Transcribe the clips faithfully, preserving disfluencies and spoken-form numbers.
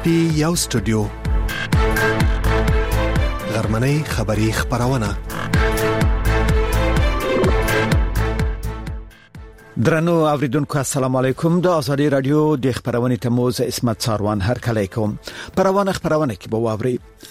پټي یو سټوډیو غرمنۍ خبري خبرونه درنو اوریدونکو السلام علیکم د ازادي رادیو د خبرونې تموز اسمت ساروان هر کله کوم پروانه خبرونه کې به واوري.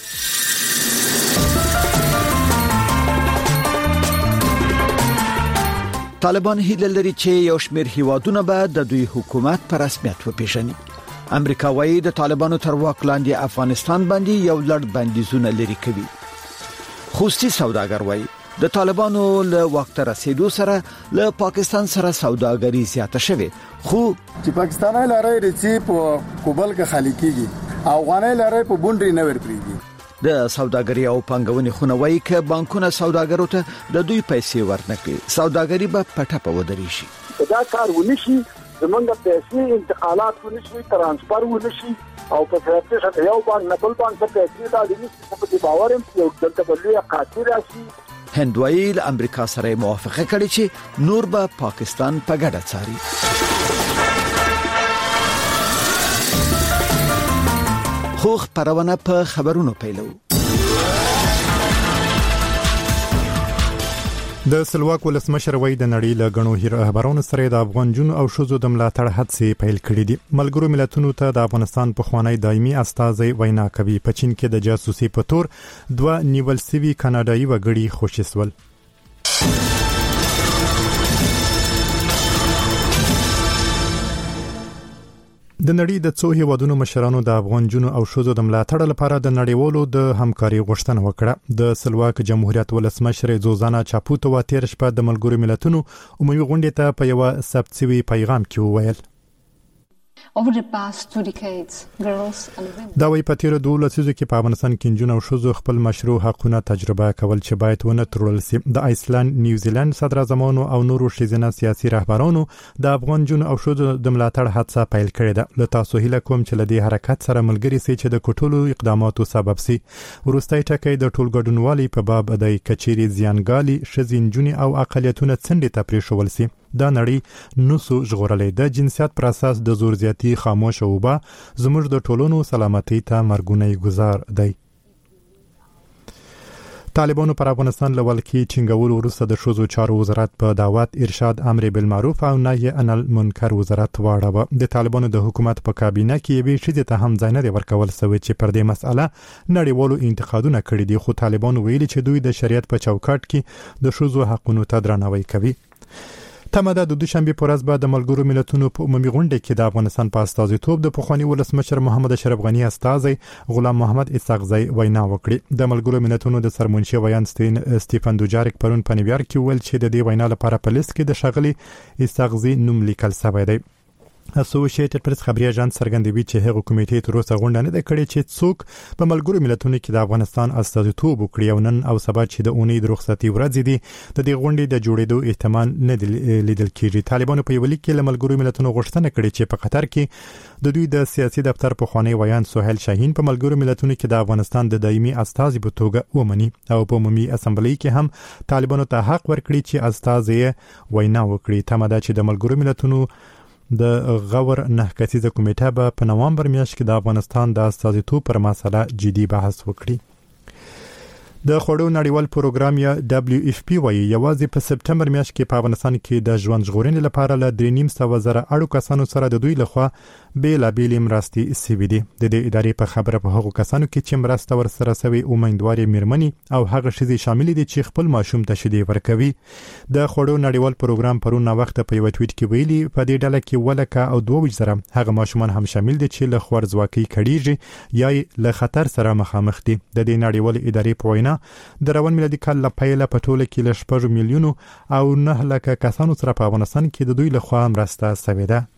طالبان هیله لري چې یو شمېر هیوادونه به د دوی حکومت په رسمیت وپیژني. امریکا وايي د طالبانو تر واک لاندې افغانستان باندې یو لړ بندیزونه لري کوي. خوستي سوداګر وايي د طالبانو له وخت رسیدو سره له پاکستان سره سوداګري زیاته شوه خو چې پاکستاني لارې رچی په کوبل کې خالي کیږي افغاني لارې په بونډري نه ورپریږي. د سوداګري او پنګونې خونوي کې بانکونه سوداګرو ته د دوی پیسې ورنکړي سوداګري به پټه په ودرې شي. دا کار ونشي زمونږ پیسې انتقالات ونشي ترانسفر ونشي او په سرته سره یو بانک نه بل بانک ته پیسې دا دي چې په باور یو دلته بلوي خاطر راشي. هندوی له امریکا سره موافقه کړې چې نور به پاکستان په ګډه څاري. خو خبرونه په خبرونو پیلو. د سلواک ولسمشر وای د نړۍ له غنو رهبرانو سره د افغان جنو او شوزو د ملاتړ هڅې پیل کړې دي. ملګرو ملتونو ته د افغانستان په خوانی دایمي استازي وینا کوي په چین کې د جاسوسي په تور دوه نیول سوي کاناډایي وګړي خوشیسول. د نړۍ د څو هیوادونو مشرانو د افغان جنو او شوزو د ملاتړ لپاره د نړیوالو د همکاري غوښتنه وکړه. د سلواک جمهوریت ولسمشر زوزانا چاپوتو تیر شپه د ملګرو ملتونو عمومي غونډې ته په یو سبتسوي پیغام کې وویل Over the past two decades, girls and women. دا وی په تیر دوه لسیزو کې په افغانستان کې جنونو او شوزو خپل مشروع حقونه تجربه کول چې باید ونه ترول سي. د آیسلند، نیوزیلند صدر اعظمانو او نورو شیزنه سیاسي رهبرانو د افغان جنونو او شوزو د ملاتړ هڅه پیل کړې ده. له تاسو هیله کوم چې لدی حرکت سره ملګری سي چې د کوټولو اقداماتو سبب سي. ورستۍ ټکی د ټول ګډونوالي په باب د کچيري زیانګالي شزینجونی او اقلیتونه څنډه ته پریښول سي. دا نړۍ نوسو ژغورلې د جنسیت پر اساس د زور زیاتی خاموش او با زموږ د ټولونو سلامتی ته مرګونی گزار دی. طالبانو پر افغانستان لول کې چنګول ورسره د شوزو چارو وزارت په دعوت ارشاد امر بالمعروف او نهي عن المنکر وزارت واړه. د طالبانو د حکومت په کابینه کې به شې ته هم ځای نه ورکول سوي چې پر دې مسأله نړیوالو انتقادونه کړي دي خو طالبانو ویلي چې دوی د شریعت په چوکاټ کې د شوزو حقونو ته درناوی کوي. تماده د دوشنبه پر ورځ بعد د ملګرو ملتونو په عمومي غونډه کې د افغانستان په استازیتوب د پخوانی ولسمشر محمد اشرف غنی استازي غلام محمد اسحاقزی وینا وکړه. د ملګرو ملتونو د سرمنشي ویان سټیفن دوجاریک پرون په نیویارک کې ویل چې د دې وینا لپاره په لیست کې د شغلي اسحاقزی نوم لیکل شوی دی. اسوسییټډ پریس خبري اژانس څرګندوي چې هغه کمیټې تر اوسه غونډه نه کړې چې څوک په ملګرو ملتونو کې د افغانستان استازیتوب وکړي او نن او سبا چې د اونۍ د رخصتي ورځ دي د دې غونډې د جوړېدو احتمال نه لیدل کېږي. طالبانو په یو لیک کې له ملګرو ملتونو غوښتنه کړې چې په قطر کې د دوی د سیاسي دفتر په خوانی ویان سہیل شاهین په ملګرو ملتونو کې د افغانستان د دایمي استازي په توګه ومني او په عمومي اسمبلی کې هم طالبانو ته حق ورکړي چې استازي وینا وکړي. تماده چې د ملګرو ملتونو د غور نه کسیزه کمیټه به په نوامبر میاشت کې د افغانستان د استازیتوب پر مسله جدي بحث وکړي. د خوړو نړیوال پروګرام یا دبليو اف پی وايي یوازې په سپټمبر میاشت کې په افغانستان کې د ژوند ژغورنې لپاره ل درې نیم سوه زره اړو کسانو سره د دوی لخوا بیل بیل مرستي سوي دي. د دې ادارې په خبره په هغو کسانو کې چې مرسته ورسره سوي امیدوارې میرمنې او هغه شذي شامل دي چې خپل ماشوم ته شیدې ورکوي. د خوړو نړیوال پروګرام پرون وخت په یو ټویټ کې ویلي په دې ډله کې ولکه او دوه زره هغه ماشومان هم شامل دي چې له خورځواکۍ کړيږي یا له خطر سره مخامخ دي. د دې نړیوال ادارې په وینا د روان میلادي کال له پیله په ټوله کې ل شپږ میلیونو او نه لکه کسانو سره په افغانستان کې د دوی لخوا مرسته شوې ده.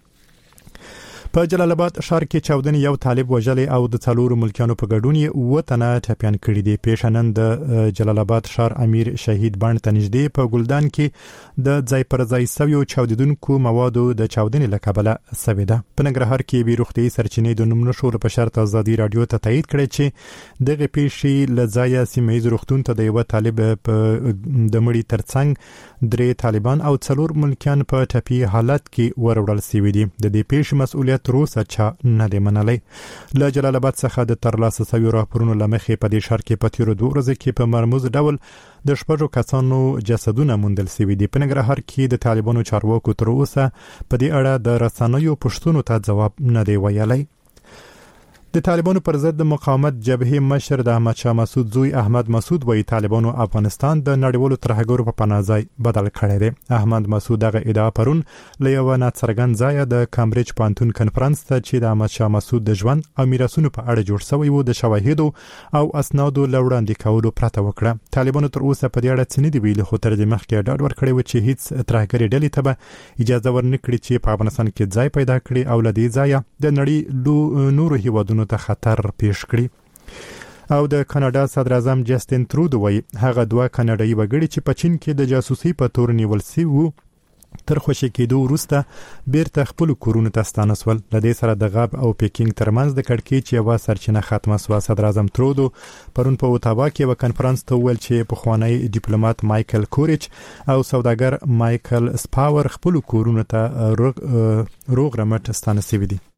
په جلال آباد ښار کې چاودنې یو طالب وژلې او د څلورو ملکیانو په ګډون یې وطنه ټپيان کړي دي. پیښنن د جلال آباد ښار امیر شهید بڼ ته نږدې په ګلدان کې د ځای پر ځای سویو چاودیدونکو موادو د چاودنې له کبله سوي ده. په ننګرهار کې به روغتي سرچینې د نوم نشور په شرط ازادي رادیو ته تایید کړي چې دغه پیښې له ځای سیمه ییز روغتون ته د یو طالب په د مړي ترڅنګ درې طالبان او څلور ملکیان په ټپي حالت کې وروړل شوي دي. د دې پیښې مسؤلیت کابینه تر اوسه چا نه دی منلی. له جلال آباد څخه د ترلاسه شویو راپورونو له مخې په دې ښار کې په تیرو دوه ورځو کې په مرموز ډول د شپږو کسانو جسدونه موندل شوي دي. په ننګرهار کې د طالبانو چارواکو تر اوسه په دې اړه د رسنیو پوښتنو ته ځواب نه دی ویلی. د طالبانو پر ضد د مقاومت جبهې مشر د احمد شاه مسعود زوی احمد مسعود وایي طالبانو افغانستان د نړیوالو ترهګرو په پناه ځای بدل کړی دی. احمد مسعود دغه ادعا پرون له یوه ناڅرګند ځایه د کامبریج پوهنتون کنفرانس ته چې د احمد شاه مسعود د ژوند او میراثونو په اړه جوړ شوی و د شواهدو او اسنادو له وړاندې کولو پرته وکړه. طالبانو تر اوسه په دې اړه څه نه دي ویلي، خو تر دې مخکې ډاډ ورکړی و چې هیڅ ترهګرې ډلې ته به اجازه ورنکړي چې په افغانستان کې ځای پیدا کړي او له دې ځایه د نړۍ نورو هیوادونو ته خطر پیښ کړي. او د کاناډا صدر اعظم جسټین ترودو وایي هغه دوه کاناډایي وګړي چې په چین کې د جاسوسي په تور نیول شوي وو تر خوشي کېدو وروسته بیرته خپل کورونو ته ستانه شول. له دې سره د غاب او پیکینګ ترمنځ د کړکېچ یوه سرچینه ختمه شوه. صدر اعظم ترودو پرون په اوتاوا کې یوه کنفرانس ته وویل چې پخوانی ډیپلوماټ مایکل کورچ او سوداګر مایکل سپاور خپل کورونو ته روغ رمټ ستانه شوي دي.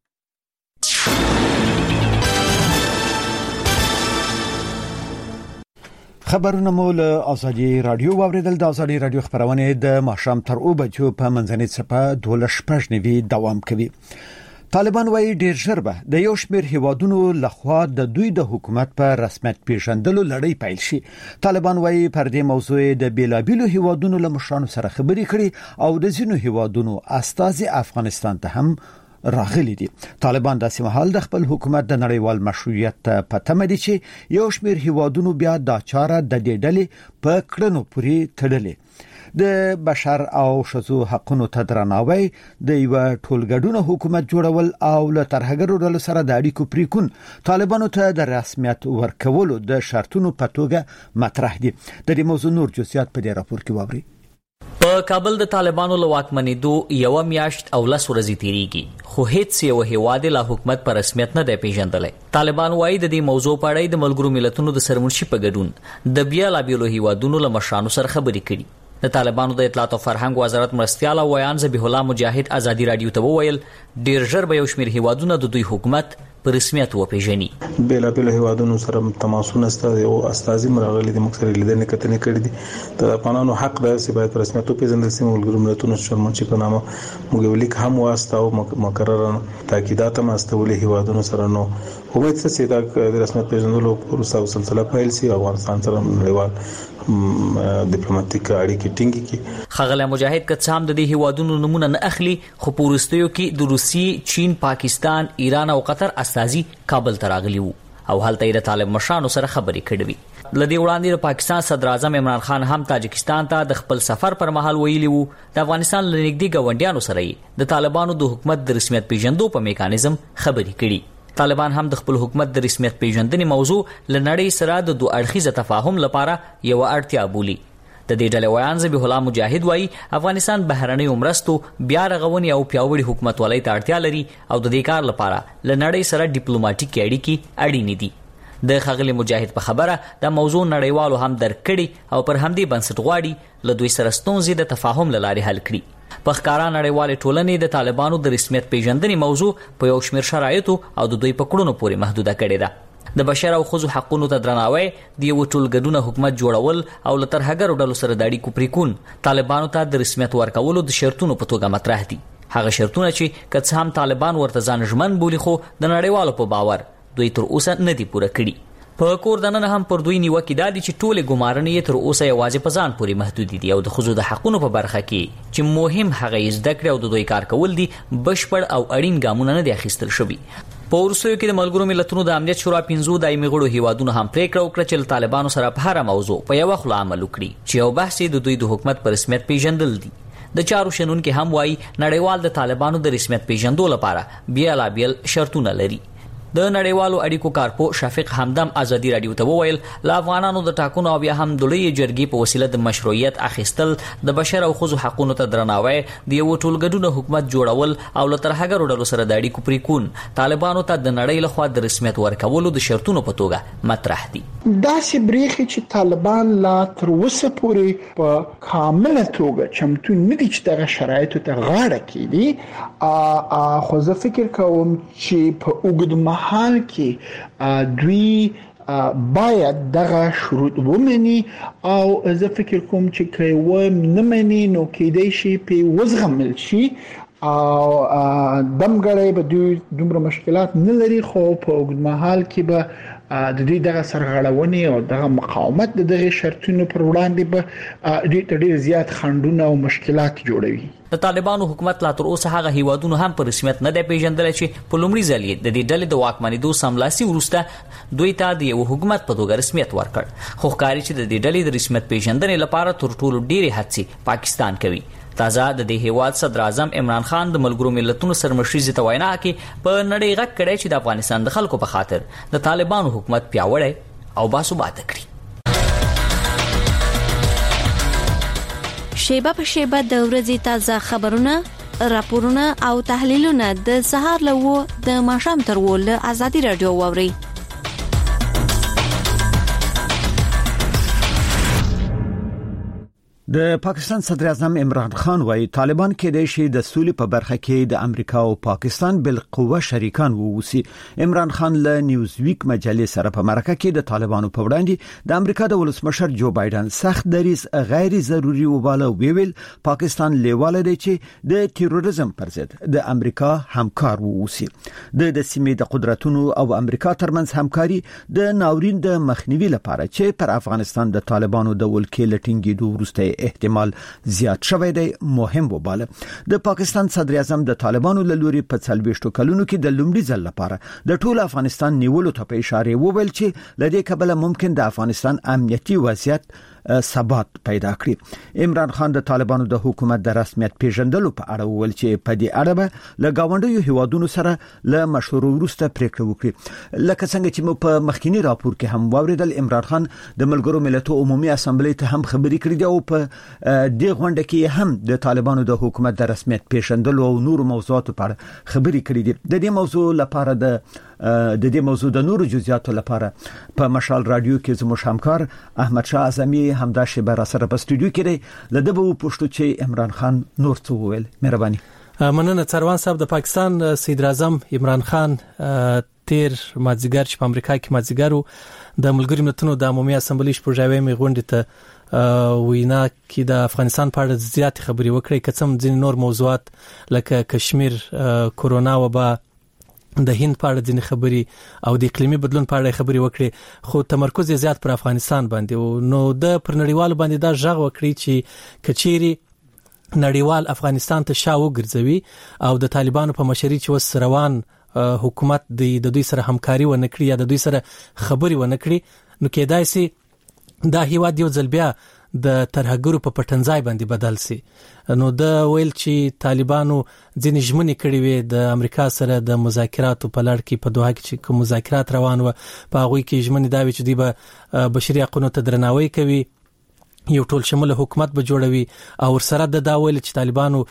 خبرونه مو له ازادي رادیو واوریدل. د ازادي رادیو خبرونه د ماښام تر او بجو په منځنۍ څپه دوله شپږ نیوي دوام کوي. طالبان وايي ډیر ژر به د یو شمېر هیوادونو لخوا د دوی د حکومت په رسمیت پیژندلو لړۍ پیل شي. طالبان وايي پر دې موضوع د بیلابیلو هیوادونو له مشرانو سره خبرې کړي او د ځینو هیوادونو استازي افغانستان ته هم راغلي دي. طالبان د سیمهال د خپل حکومت د نړیوال مشروعیت په تمه دي چې یو شمېر هیوادونو بیا دا چاره د دې ډلې په کړنو پورې تړلې. د بشر او ښځو حقوقو ته درناوی، د یو ټولګډونه حکومت جوړول او له ترهګرو ډلو سره د اړیکو پریکون طالبانو ته د رسمیت ورکولو د شرطونو په توګه مطرح دي. د دې موضوع نور جزئیات په دې راپور کې واوري. په کابل د طالبانو له واکمنېدو یوه میاشت او لس ورځې تیریږي، خو هیڅ یو هیواد له حکومت پر رسمیت نه دی پیژندلی. طالبان وایي د دې موضوع په اړه د ملګرو ملتونو د سرمنشي په ګډون د بیلابیلو هیوادونو له مشرانو سره خبرې کړي. د طالبانو د اطلاعات او فرهنګ وزارت مرستیال او ویان ذبیح الله مجاهد ازادي رادیو ته وویل ډیر ژر به یو شمېر هیوادونه د دوی حکومت په رسمیت وپیژني. بیلا بیل هیوادونو سره تماسونه ستاسو او استازي مرغلي د مکسر لیدنې کتنې کړې دي. د افغانانو حق د سیاست په رسمیت وپیژندل سي. ملګرو ملتونو شرمنشي په نامه موږ ولیک هم واسطه او مقرره تاکیدات هم استولې هیوادونو سره نو امید څه چې د رسمیت پیژندلو پروسه او سلسله پیل سي. افغانستان سره نړیوال ډیپلوماټیک اړیکې ټینګې کړي. خغله مجاهد که هم د دې هیوادونو نمونه نه اخلي، خو په وروستیو کې د روسیې، چین، پاکستان، ایران او قطر استازي کابل ته راغلي وو او هلته یې د طالب مشرانو سره خبرې کړې وې. له دې وړاندې د پاکستان صدر اعظم عمران خان هم تاجکستان ته د خپل سفر پر مهال ویلي وو د افغانستان له نږدې ګاونډیانو سره د طالبانو د حکومت د رسمیت پیژندو په میکانیزم خبرې کړي. طالبان هم د خپل حکومت د رسمیت پیژندنې موضوع له نړۍ سره د دوه اړخیزه تفاهم لپاره یو اړتیا بولي. د دې ډلې ویان ذبیح الله مجاهد وایي افغانستان بهرنیو مرستو بیا رغونې او پیاوړي حکومتولۍ ته اړتیا لري او د دې کار لپاره له نړۍ سره ډیپلوماټیکي اړیکې اړینې دي. د خغلی مجاهد په خبره د موضوع نړیوالو هم درک کړي او پر همدې بنسټ غواړي له دوی سره ستونزې د تفاهم له لارې حل کړي. په ښکارا نړیوالې ټولنې د طالبانو د رسمیت پیژندنې موضوع په یو شمېر شرایطو او د دوی په کړنو پورې محدوده کړې ده. د بشر او ښځو حقوقو ته درناوی، د یو ټولګډونه حکومت جوړول او له ترهګرو ډلو سره د اړیکو پریکون طالبانو ته د رسمیت ورکولو د شرطونو په توګه مطرح دي. هغه شرطونه چې که څه هم طالبان ورته ځان ژمن بولي، خو د نړیوالو په باور دوی تر اوسه نه دي پوره کړي. په کور دننه هم پر دوی نیوکې دا دي چې ټولې ګمارنې یې تر اوسه یوازې په ځان پورې محدود دي او د ښځو د حقونو په برخه کې چې مهم هغه یې زده کړې او د دوی کار کول دي بشپړ او اړین ګامونه نه دي اخیستل شوي. په وروستیو کې د ملګرو ملتونو د امنیت شورا پنځو دایمي غړو هیوادونو هم پریکړه وکړه چې له طالبانو سره په هره موضوع په یوه خوله عمل وکړي چې یو بحث د دوی د حکومت په رسمیت پیژندل دي. د چارو شنونکي هم وایي نړیوال د طالبانو د رسمیت پیژندو لپاره بیلابیل شرطونه لري. د نړیوالو اړیکو کارپو شفیق حمدم ازادي رادیو ته وویل لا افغانانو د ټاکنو او بیا هم د لوی جرګې په وسیله د مشروعیت اخیستل د بشر او ښځو حقوقو ته درناوی د یو ټولګډون حکومت جوړول او له ترهګرو ډلو سره د اړیکو پریکون طالبانو ته د نړۍ لخوا د رسمیت ورکولو د شرطونو په توګه مطرح دي. دا چې بریخي چې طالبان لا تر اوسه پورې په کامله توګه چمتو نه دي چې دغه شرایطو ته غاړه کړي، خو زه فکر کوم چې په اوږد مهال کې دوی باید دغه شروط ومني او زه فکر کوم چې که و نه مني نو کېدای شي په وزغمل شي او دمګړی به دوی دومره مشکلات نه لري، خو په اوږد مهال کې به د دوی دغه سرغړونې او دغه مقاومت د دغه شرطونو پر وړاندې به دوی ته ډېر زیات خنډونه او مشکلات جوړوي. د طالبانو حکومت لا تر اوسه هغه هیوادونو هم په رسمیت نه دی پیژندل چې په لومړي ځل د دې ډلې د واکمنېدو سملاسي وروسته دوی ته د یو حکومت په توګه رسمیت ورکړ، خو ښکاري چې د دې ډلې د رسمیت پیژندنې لپاره تر ټولو ډېرې هڅې پاکستان کوي. تازه د دې هیواد صدر اعظم عمران خان د ملګرو ملتونو سرمشري ته وینا کې په نړۍ غږ کړی چې د افغانستان د خلکو په خاطر د طالبانو حکومت پیاوړی او باثباته کړي. شیبه په شیبه د ورځې تازه خبرونه، راپورونه او تحلیلونه د سهار له و د ماښام تر و له ازادي رادیو واوري. د پاکستان صدر اعظم عمران خان وايي طالبان کېدای شي د سولې په برخه کې د امریکا او پاکستان بالقوه شریکان ووسی. عمران خان له نیوزویک مجلې سره په مرکه کې د طالبانو په وړاندې د امریکا د ولسمشر جو بایدن سخت دریځ غیر ضروري وباله ویل پاکستان لیواله دی چې د تیروریزم پر ضد د امریکا همکار ووسی. د د سیمې د قدرتونو او امریکا ترمنځ همکاري د ناورین د مخنیوي لپاره چې پر افغانستان د طالبانو د ولکې لټینګېدو وروسته احتمال زیات شوی دی مهم وباله. د پاکستان صدر اعظم د طالبانو له لوري په څلويشتو کلونو کې د لومړي ځل لپاره د ټول افغانستان نیولو ته په اشاره وویل چې لدې کبله ممکن د افغانستان امنیتي وضعیت ثبات پیدا کړي. عمران خان د طالبانو د حکومت د رسمیت پیژندلو په اړه وویل چې په دې اړه به له گاونډیو هیوادونو سره له مشورو وروسته پریکړه وکړي. لکه څنګه چې مو په مخکینی راپور کې هم واوریدل، عمران خان د ملګرو ملتونو عمومي اسامبلې ته هم خبرې کړې دي او په دې غونډه کې هم د طالبانو د حکومت د رسمیت پیژندلو او نور موضوعاتو په اړه خبرې کړې دي. د دې موضوع لپاره د د دې موضوع د نورو جزئیاتو لپاره په مشال رادیو کې زموږ همکار احمد شاه اعظمي همدا شیبه را سره په استودیو کې دی. لده به پوښتنه چې عمران خان نور څه وویل. مهرباني. مننه څروان صاحب. د پاکستان صدر اعظم عمران خان تیر مازیګر چې په امریکا کې مازیګر د ملګرو ملتونو د عمومي اسامبلې شپږاوي غونډې ته وینا کې د افغانستان په اړه زیات خبرې وکړې، کڅم ځین نور موضوعات لکه کشمیر، کورونا وبا، د هند په اړه ځینې خبرې او د اقلیمي بدلون په اړه خبرې وکړي، خو تمرکز یې زیات پر افغانستان باندې. نو د پر نړیوالو باندې دا ژغ وکړي چې کچيري نړیوال افغانستان ته شاو ګرځوي او د طالبانو په مشرۍ چې وس روان حکومت د دوی سره همکاري ونه کړي یا د دوی سره خبري ونه کړي، نو کېدای شي دا هیواد یو ځل بیا د ترهګرو په پټنځای باندې بدل سي. نو د ویل چې طالبانو ځینې ژمنې کړې وي د امریکا سره د مذاکراتو په لړ کې په دوحه کې چې کوم مذاکرات روان و په هغه کې ژمنې دا وي چې دوی به بشري حقوقو ته درناوی کوي، یو ټول شموله حکومت به جوړوي او ورسره د داول چې طالبانو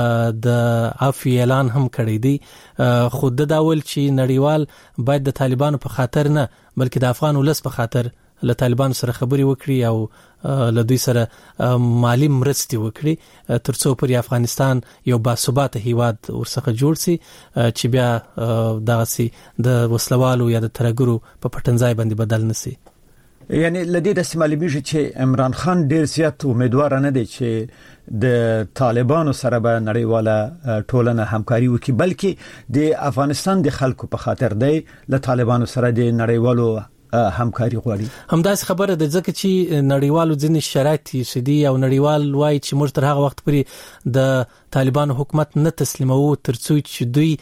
د عفو اعلان هم کړی دی. خود د داول چې نړیوال باید د طالبانو په خاطر نه بلکې د افغان ولس په خاطر له طالبانو سره خبري وکړي او له دوی سره مالی مرستې وکړي ترڅو پر افغانستان یو باثباته هیواد ورڅخه جوړ شي چې بیا دغه سي د وسلوالو یا د ترګرو په پټنځای باندې بدل نشي. یعنی لدې د سیمالیږي چې عمران خان ډیر زیات امیدوار نه دی چې د طالبانو سره به نړیواله ټولنه همکاري وکړي، بلکې د افغانستان د خلکو په خاطر دی له طالبانو سره د نړیوالو همکاري غواړي. همداس خبره ده ځکه چې نړیوالو ځینې شرایط شدي او نړیوال وایي چې موږ تر هغه وخت پورې د طالبانو حکومت نه تسلیمو ترڅو چې دوی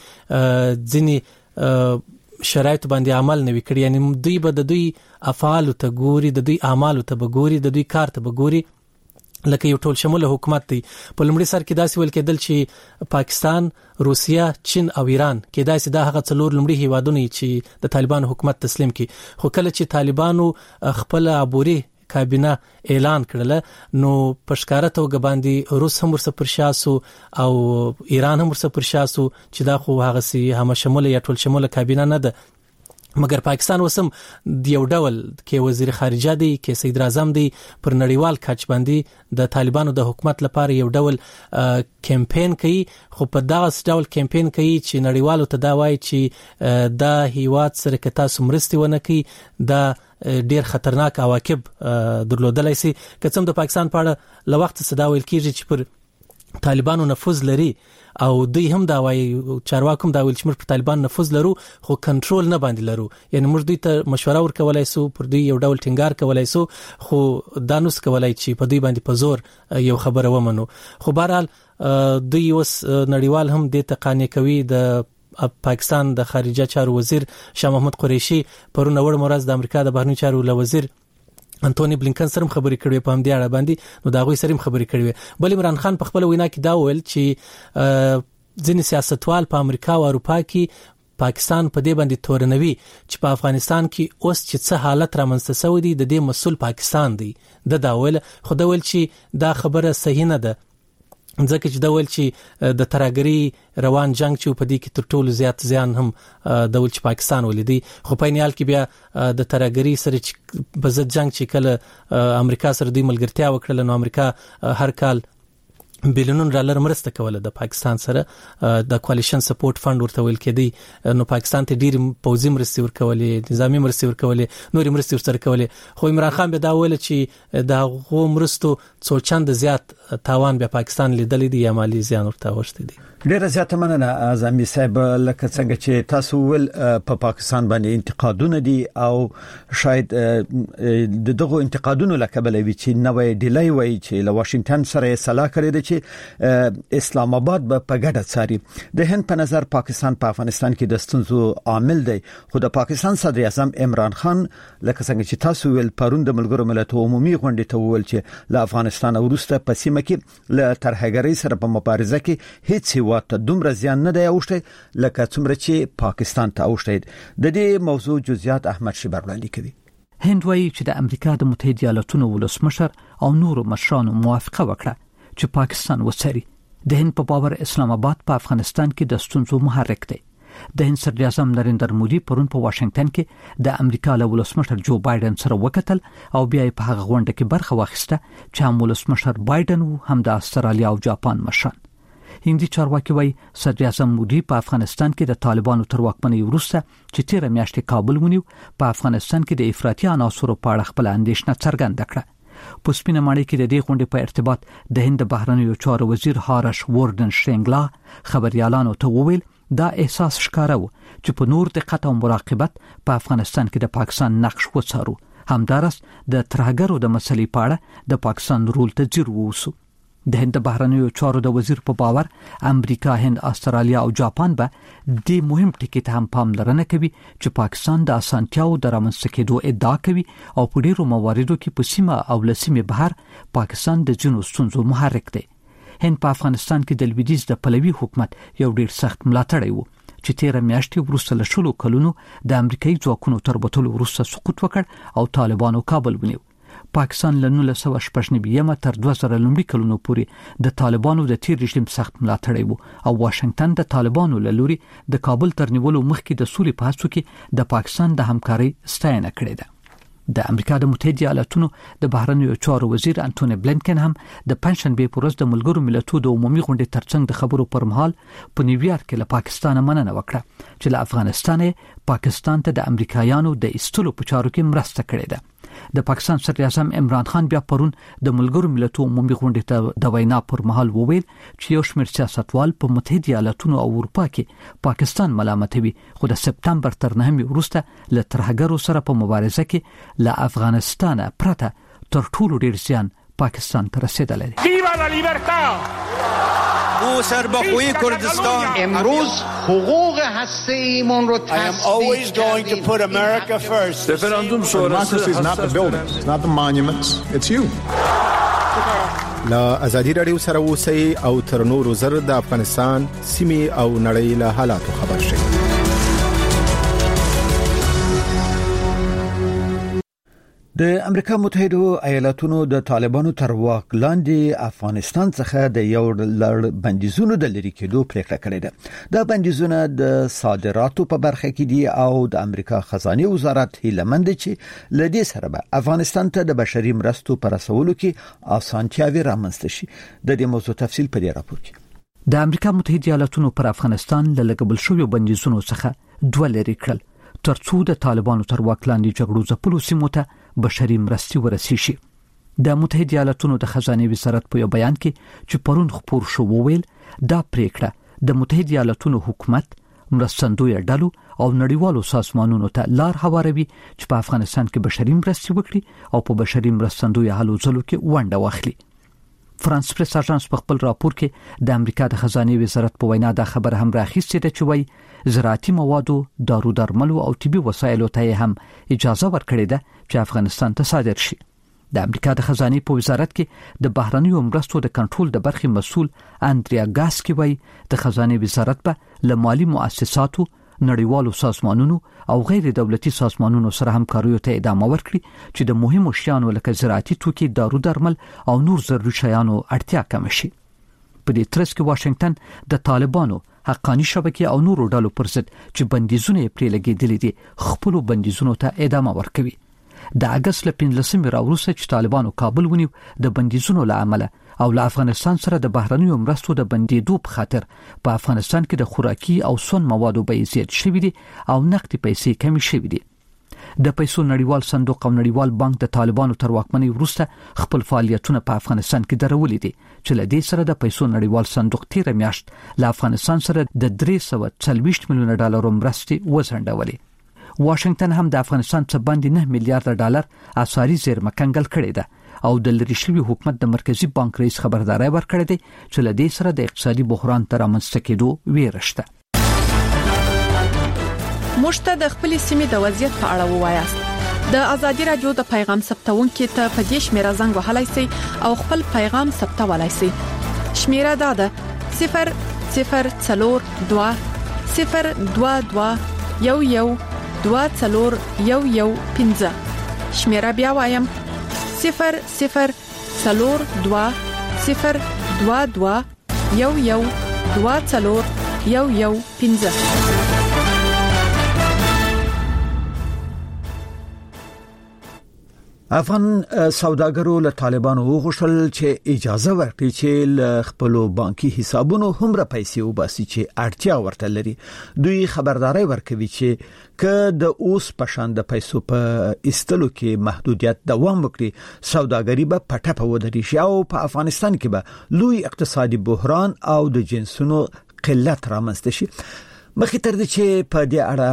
ځینې شرایط باندې عمل نه وکړي، یعنی دوی به د دوی افعال ته ګوري، د دوی اعمال ته به ګوري، د دوی کار ته به ګوري لکه یو ټول شموله حکومت دی. په لومړي سر کې داسې ویل کېدل چې پاکستان، روسیا، چین او ایران کې داسې دا هغه څلور لومړي هیوادونه چې د طالبانو حکومت تسلیم کړي. خو کله چې طالبانو خپل عبوري کابینه اعلان کړله نو په ښکاره توګه باندې روس هم ورسره پر شاسو او ایران هم ورسره پر شاسو چې دا خو هغه سي هم شموله یا ټول شموله کابینه نه ده. مګر پاکستان وسم د یو ډول کې وزیر خارجه دی، کې صدر اعظم دی، پر نړیوال کچ باندې د طالبانو د حکومت لپاره یو ډول کمپاین کوي. خو په دغه ډول کمپاین کوي چې نړیوالو ته دا وایي چې دا هیواد سره که تاسو مرستې ونه کوي دا ډیر خطرناک عواقب درلودلای شي. که څوم د پاکستان په اړه له وخت څخه دا ویل کیږي چې پر طالبانو نفوذ لري او دوی هم دا وایي، چارواکو هم دا ویل چې موږ پر طالبان نفوذ لرو خو کنټرول نه باندې لرو. یعنی موږ دوی ته مشوره ورکولای سو، پر دوی یو ډول ټینګار کولای سو، خو دا نوس کولای چې په دوی باندې په زور یو خبره ومنو. خو بهرحال دوی اوس نړیوال هم د تقانې کوي. د پاکستان د خارجه چارو وزیر شاه محمود قریشي پرون وړ مرز د امریکا د بهرنی چارو وزیر انټونی بلینکن سره خبرې کړې په همدې اړه باندې، نو دا غوي سره خبرې کړې. بل عمران خان په خپل وینا کې دا ویل چې ځینې سیاستوال په امریکا او اروپا کې پاکستان په دې باندې تورنوي چې په افغانستان کې اوس چې څه حالت رامنځته شوی دی د دې مسول پاکستان دی. د دا ویل خو دا ویل چې دا خبره صحیح نه ده، ځکه چې دا ویل چې د ترهګری روان جنگ چې په دې کې تر ټولو زیات زیان هم د ول چې پاکستان ولیدي. خو په نیال کې بیا د ترهګری سره چې په ضد جنگ چې کله امریکا سره دوی ملګرتیا وکړه نو امریکا هر کال بیلیونون ډالر مرسته کوله د پاکستان سره، د کوالیشن سپورټ فند ورته ویل کېدی. نو پاکستان ته ډیر پوځي مرستې ورکولې، نظامی مرستې ورکولې، نورې مرستې ورسره کولې. خو عمران خان به دا ویل چې دا غو مرستو څو چند زیات تاوان به پاکستان لیدلې دي یا مالی زیان ورته وشته دي. ډیره زیاته مننه اعظمي صاحب. لکه څنګه چې تاسو ول په پاکستان باندې انتقادونه دي او شاید د دغه انتقادونو لکبل وی چې نوې ډیلای وای چې له واشنگټن سره صلاح کړې ده چې اسلام آباد به په ګډه څاري. د هند په نظر پاکستان په افغانستان کې د ستونزو عامل دی، خو د پاکستان صدر اعظم عمران خان لکه څنګه چې تاسو ول پرون د ملګرو ملتونو عمومي غونډې ته وویل چې له افغانستان وروسته په سیمه کې له ترهګرۍ سره په مبارزه کې هیڅ واته دومره زیان نه دی اوښته لکه څومره چې پاکستان ته اوښته. د دې موضوع جزئیات احمد شیبر وړاندې کوي. هند وایي چې د امریکا د متحده ایالاتونو ولسمشر او نورو مشرانو موافقه وکړه چې پاکستان وڅاري. د هند په باور اسلام آباد په افغانستان کې د ستونزو محرک دی. د هند صدر اعظم نریندر مودي پرون په واشنگټن کې د امریکا له ولسمشر جو بایدن سره وکتل او بیا په هغه غونډه کې برخه واخیسته چې هم ولسمشر بایدن او هم د استرالیا او جاپان مشران. هندي چارواکي وایي صدر اعظم مودي په افغانستان کې د طالبانو تر واکمنۍ وروسته چې تیر میاشتې کابل ونیو په افغانستان کې د افراطي عناصرو په اړه خپل اندېښنه څرګنده کړه. په سپینه ماڼۍ کې د دې غونډې په ارتباط د هند بهرنیو چارو وزیر هارش وردن شرینګلا خبريالانو ته وویل دا احساس ښکاره و چې په نور دقت او مراقبت په افغانستان کې د پاکستان نقش وڅارو، همدارس د ترهګرو د مسلې په اړه د پاکستان رول ته ځیر ووسو. د هند بهرنیو چارو د وزیر په باور امریکا، هند، استرالیا او جاپان به د مهم ټکي ته هم پاملرنه کوي چې پاکستان د اسانتیاو د رامنځته کېدو ادعا کوي او په ډیرو مواردو کې په سیمه او لسیمه بهر پاکستان د جنو ستونزو محرک دی. هند په افغانستان کې د لویدیځ د پلوي حکومت یو ډیر سخت ملاتړی وو چې تیر میاشتې وروسته له شلو کلونو د امریکایي ځواکونو تر بوتلو وروسته سقوط وکړ او طالبانو کابل ونیو. پاکستان له نولس سوه شپږ نوي تر دوه زره لومړي کلونو پورې د طالبانو د تیر رژیم سخت ملاتړی وو او واشنگټن د طالبانو له لوري د کابل تر نیولو مخکې د سولې په هڅو کې د پاکستان د همکارۍ ستاینه کړې ده. د امریکا د متحده ایالاتونو د بهرنیو چارو وزیر انټونی بلینکن هم د پنځشنبه په ورځ د ملګرو ملتونو د عمومي غونډې ترڅنګ د خبرو پر مهال په نیویارک کې له پاکستان مننه وکړه چې له افغانستان پاکستان ته د امریکایانو د ایستلو په چارو کې مرسته کړې ده. د پاکستان صدر اعظم عمران خان بیا پرون د ملګرو ملتونو عمومي غونډې ته د وینا پر مهال وویل چې یو شمېر سیاستوال په متحده ایالاتونو او اروپا کې پاکستان ملامتوي، خو د سپتمبر تر نهمې وروسته له ترهګرو سره په مبارزه کې له افغانستان پرته تر ټولو ډیر زیان پاکستان ته رسیدلی دی. ویوا لا لیبرتا! او سربخوی کردستان امروز حقوق هسته ایمان رو I am always going to put America first. Referendum sonrası Democracy is not the buildings, it's not the monuments, it's you. لا ازادي رادیو سره اوسئ او تر نورو زر د افغانستان سیمه او نړۍ له حالاتو خبر شئ. د امریکا متحده ایالاتونو د طالبانو تر واک لاندې افغانستان څخه د یو لړ بندیزونو د لری کېدو پریکړه کړې ده. دا بندیزونه د صادراتو په برخه کې دي او د امریکا خزانه وزارت هیلمند چې لدې سره به افغانستان ته د بشري مرستو پر رسولو کې اسانتیاوي رامنځته شي. د دې موضوع تفصیل په دې راپور کې. د امریکا متحده ایالاتونو پر افغانستان له لګبل شوی بندیزونو څخه دوه لري کړل ترڅو د طالبانو تر واک لاندې جګړو ځپلو سیمو ته بشري مرستې ورسې شي. د متحده ایالاتونو د خزانه وزارت په یو بیان کې چې پرون خبر شو وویل دا پریکړه د متحده ایالاتونو حکومت مرستندوی ډلو او نړیوالو سازمانونو ته لار هواروي چې په افغانستان کې بشري مرستې وکړي او په بشري مرستندوی حلو ځلو کې ونډه واخلي. فرانس پریس اژانس په خپل راپور کې د امریکا د خزانه وزارت په وینا دا خبر هم راخیستې ده چې وایي زراعتي موادو، دارو درملو او طبي وسایلو ته هم اجازه ورکړې ده چې افغانستان ته صادر شي. د امریکا د خزانه په وزارت کې د بهرنیو مرستو د کنټرول د برخې مسؤل اندریا ګاسکی وایي د خزانه وزارت په لمالي مؤسساتو، نړیوالو سازمانونو او غیر دولتي سازمانونو سره همکاریو ته ادامه ورکړي چې د مهمو شیانو لکه زراعتي توکي، دارو درمل او نور ضروري شیانو اړتیا کم شي. په دې ترڅ کې واشنگټن د طالبانو حقانی شبکې او نورو ډلو پر ضد چې بندیزونه یې پرې لګېدلې دي خپل بندیزونو ته ادامه ورکوي. د اگست ل پنځلسمې راوروسته چې طالبانو کابل ونیو د بندیزونو له امله او له افغانستان سره د بهرنیو مرستو د بندیدو په خاطر په افغانستان کې د خوراکي او سون موادو بیې زیات شوې دي او نقدي پیسې کمې شوې دي. د پیسو نړیوال صندوق او نړیوال بانک د طالبانو تر واکمنۍ وروسته خپل فعالیتونه په افغانستان کې درولې دي چې له دې سره د پیسو نړیوال صندوق تیر میاشت له افغانستان سره د درې سوه څلوېښت میلیونه ډالرو مرستې وځنډولې. واشنگټن هم د افغانستان څخه باندې نه میلیارډ ډالر اسعاري زیرمه کنګل کړې ده او د لری شوی حکومت د مرکزی بانک رئیس خبرداري ورکړې ده چې له دې سره د اقتصادي بحران تر رامنځته کېدو ویرشته. مشته د خپل سیمې د وضعیت په اړه ووایاست. د ازادي رادیو د پیغام ثبتونکو ته په دې شمیره زنګ وهلای شئ او خپل پیغام ثبتولای شئ. شمیره دا ده صفر صفر څلور دوه صفر دوه دوه یو یو دوه څلور یو یو پنځه. شمیره بیا وایم صفر صفر څلور دوه صفر دوه دوه یو یو دوه څلور یو یو پنځه. افغان سوداګرو له طالبانو وغوښتل چې اجازه ورکړي چې له خپل بانکي حسابونو همره پیسې وباسي چې اړتیا ورته لري. دوی خبرداري ورکوي چې که د اوس پشان د پیسو په استلو کې محدودیت دوام وکړي سوداګري به پټه ودرې شي او په افغانستان کې به لوی اقتصادي بحران او د جنسونو قلت رامنځته شي. مخکې تر دې چې په دې اړه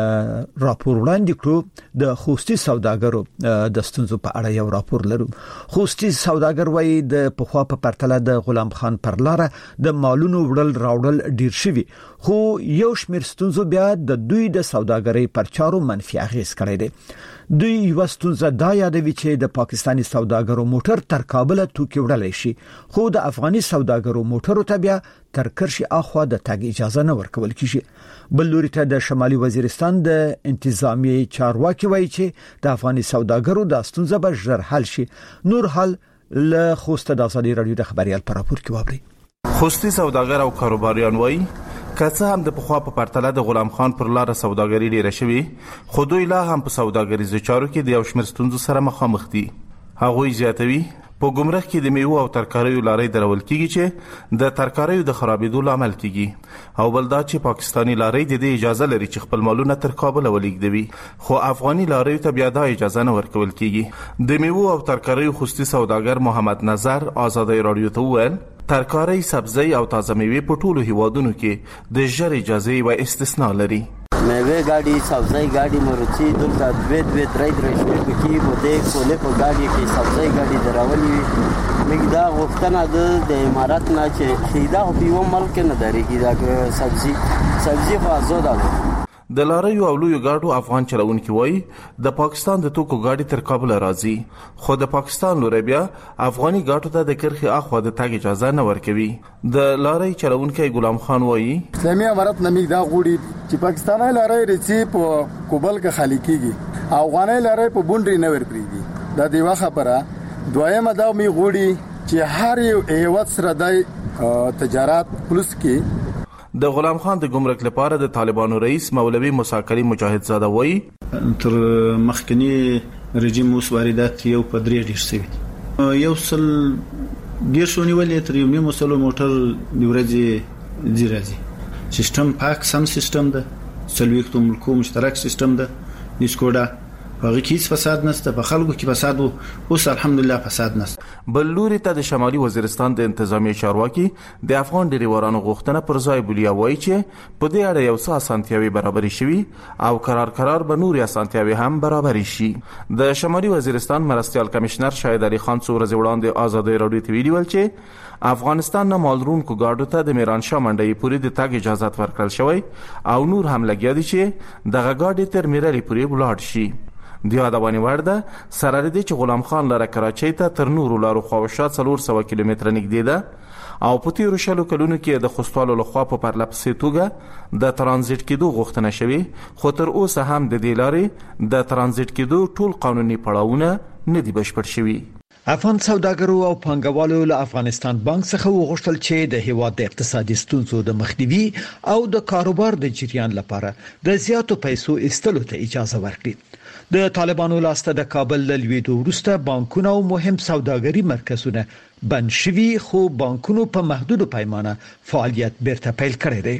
راپور وړاندې کړو د خوستي سوداګرو د ستونزو په اړه یو راپور لرو. خوستي سوداګر وایي د پخوا په پرتله د غلام خان پر لاره د مالونو وړل راوړل ډیر شوی خو یو شمیر ستونزو بیا د دوی د سوداګرۍ پر چارو منفي اغیز کړی دی. دوی یو ستونزه دا یادوي چې د پاکستاني سوداګرو موټر تر کابل توکي وړلای شي خو د افغاني سوداګرو موټرو ته بیا تر کرشي اخوا د تګ اجازه نه ورکول کیږي. بل لوري ته د شمالي وزیرستان د انتظامی چارواکي وایي چې د افغاني سوداګرو د ستونزه به ژر حل شي. نور حل له خوسته د ازادي رادیو د خبريال پر راپور کې وابري. خوستي سوداګر او کاروباریان وایي که څه هم د پخوا په پرتله د غلام خان پر لار سوداګري ډیره شوې خو دوی لا هم په سوداګریزو چارو کې د یو شمېر ستونزو سره مخامخ دي. هغوی زیاتوي په ګمرک کې د میوه او ترکاریو لارې درول کیږي چې د ترکاریو د خرابېدو لامل کیږي او بل دا چې پاکستانی لارې د دې اجازه لري چې خپل مالونه تر کابل ولېږدوي خو افغاني لارې ته بیا دا اجازه نه ورکول کیږي. د میوه او ترکاریو خوستي سوداګر محمد نظر آزادۍ رادیو ته وویل ترکاری، سبزی او تازه میوه په ټولو هیوادونو کې د ژر اجازه و استثناء لري. میوه ګاډي، سبزی ګاډي مرچی دلته دوه دوه درې درې شپې پکې بده کوله په ګاډي کې سبزی ګاډي دراولي مګدا غوښتنه د امارات نه چې خیدا په یو ملک نه درېږي دا سبزی سبزی خو آزاد ده. د لاریو او لویو ګاډو افغان چلونکي وایي د پاکستان د توکو ګاډي تر کابل راځي، خو د پاکستان لوري بیا افغاني ګاډو ته د کرخي اخوا د تګ اجازه نه ورکوي. د لاری چلونکي غلام خان وایي اسلامي امارت نامې دا غوړي چې پاکستاني لاری رچی په کوبل کې خالی کیږي، افغاني لاری په بونډري نه ورپریږي. دا دیوه خبره. دویمه دا می غوړي چې هر یو هیواد سره د تجارت پولیس کې د غلام خان د ګمرک لپاره د طالبانو رئیس مولوي موسی کریم مجاهد زاده وایي تر مخکنی رژیم اوس واردات یو په درې ډیر شوی، یو سل ډیر شونی ولې تر یو نیم سلو موټر د ورځې دی راځي. سیستم پاک سم سیستم ده، سلويکتو ملکو مشترک سیستم ده، د سکوډا هغه کیس فساد نشته، په خلکو کې فساد وو، اوس الحمدلله فساد نشته. بل لوري ته د شمالي وزیرستان د انتظامی چارواکي د افغان ډریورانو غوښتنه پر ځای بولیا وایي چې په دې اړه یو څه اسانتیاوي برابر شي او قرار قرار به نوري اسانتیاوي هم برابر شي. د شمالي وزیرستان مرستيال کمشنر شاهد علي خان څو ورځې وړاندې آزادۍ راډیو ته ویلي ول چې افغانستان نه مالرونکو ګاډو ته د میرانشاه منډي پوری د تګ اجازه ورکړل شوی او نور هم لګیا دي چې دغه ګاډي تر میرالي پوری ولاړ شي. د یادونه ورده سره لري چې غلام خان لره کراچۍ ته تر نورو لارو خواوشات څلور سوه کیلومتره نږدې ده او په تیرو شلو کلونو کې د خوستوالو لخوا په پرلپسې توګه د ترانزیت کېدو غوښتنه شوې، خو تر اوسه هم د دې لارې د ترانزیت کېدو ټول قانوني پړاوونه نه دي بشپړ شوي. افغان سوداګرو او پانګوالو له افغانستان بانک څخه وغوښتل چې د هیواد د اقتصادي ستونزو د مخنیوي او د کاروبار د جریان لپاره د زیاتو پیسو ایستلو ته اجازه ورکړي. د طالبانو لاسته د کابل له لویدو وروسته بانکونه او مهم سوداګري مرکزونه بند شوي، خو بانکونو په محدود پیمانه فعالیت بیرته پیل کړی دی.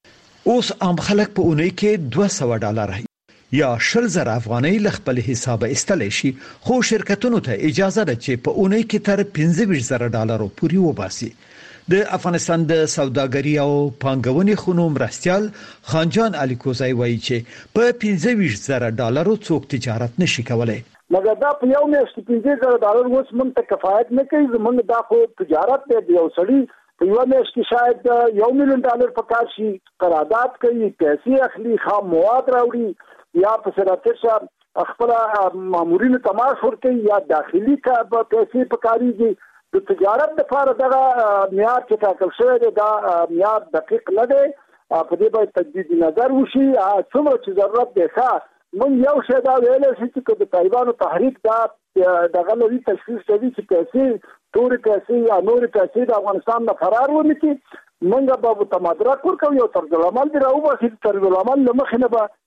اوس عام خلک په اونۍ کې دوه سوه ډالر یا شل زر افغانۍ له خپل حساب ایستلی شي، خو شرکتونو ته اجازه ده چې په اونۍ کې تر پنځه ویشت زره ډالر پورې وباسي. د افغانستان د سوداګري او پانګونې خونو مرستيال خانجان علي کوزای وایي چې په پنځه ویشت زره ډالر څوک تجارت نشي کولای. مګر دا په یو میاشت کې پنځه زره ډالر اوس موږ ته کفایت نه کوي. زموږ دا خو تجارت دی، یو سړی په یو میاشت کې شاید یو میلیون ډالر پکار شي، قرارداد کوي، پیسې اخلي، خام مواد راوړي یا په صراحت سره خپل مامورینو تماس ورکوي یا داخلي کا پیسې پکاريږي. د تجارت لپاره دغه معیار چې ټاکل شوی دی دا معیار دقیق نه دی، په دې باید تجدید نظر وشي. څومره چې ضرورت دی ښه موږ یو شی دا ویلی شي چې د طالبانو تحریک دا دغه لوي تشخیص کوي چې پیسې تورې پیسې یا نورې پیسې د افغانستان نه فرار ونه کړي، موږ به متمدرک ورکوو، یو طرز العمل دی راوباسي، طرز العمل له مخې نه به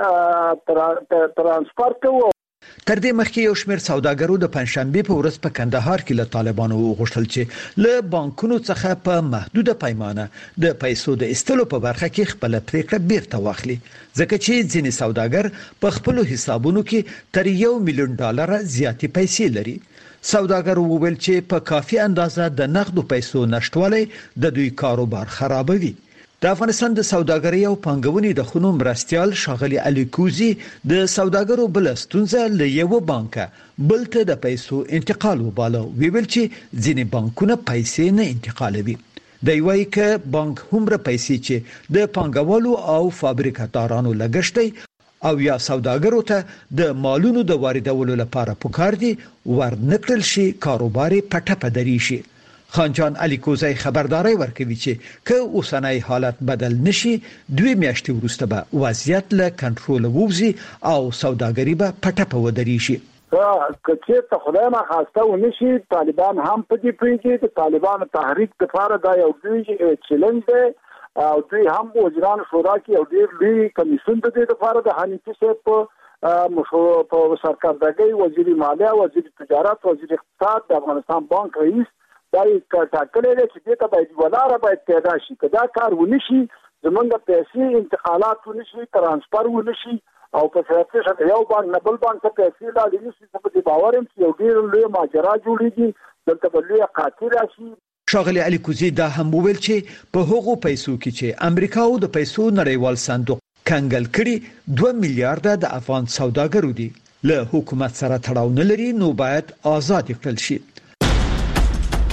موږ ترانسفر کوو. تر دې مخکې یو شمېر سوداګرو د پنځشنبه په ورځ په کندهار کې له طالبانو وغوښتل چې له بانکونو څخه په محدوده پیمانه د پیسو د ایستلو په برخه کې خپل پریکړه بیرته واخلي، ځکه چې ځینې سوداګر په خپل حسابونو کې تر یو میلیون ډالر زیاتې پیسې لري. سوداګر وویل چې په کافي اندازه د نقدو پیسو نشټوالی د دوی کاروبار خرابوي. د افغانستان د سوداګرۍ او پانګونې د خونو مرستيال شاغلي علي کوزي د سوداګرو بل ستونزه له یو بانکه بل ته د پیسو انتقال وباله، ویل چې ځینې بانکونه پیسې نه انتقالوي. د یوای ک بانک همره پیسې چې د پانګوالو او فابریکاتارانو لګښتي او یا سوداګرو ته د مالونو د واردولو لپاره پکار دي ورنکړل شي، کاروبار پټه پدري شي. خانجان علي کوزای خبرداري ورکوي چې که اوسنۍ حالت بدل نشي دوی میاشتې وروسته به وضعیت له کنټرول ووزي او سوداګري به پټه په ودري شي. که ته خدای نه خواسته ونشي طالبان هم په دې پیږي، د طالبانو تحریک لپاره دا یو دوی چیلنج دی او دوی هم وزیران شورا کې یو ډېر لوی کمیسیون د دې لپاره د حنیفي صاحب په مشورو په سرکردګۍ وزیر مالیه، وزیر تجارت، وزیر اقتصاد، د افغانستان بانک رئیس دا یې ټاکلې ده چې دې ته باید ولاره باید پیدا شي. که دا کار ونشي زمونږ پیسې انتقالات ونشي، ترانسفر ونشي او په سیاسي شکل یو بانک نه بل بانک ته پیسې لاړې نشي، په دې باور یم چې یو ډېر لوی ماجرا جوړېږي، دلته به لوی قحطي راشي. شاغلي علي کوزي دا هم وویل چې په هغو پیسو کې چې امریکا او د پیسو نړیوال صندوق کنګل کړي دوه میلیارډ د افغان سوداګرو دي، له حکومت سره تړاو نه لري، نو باید آزاد کړل شي.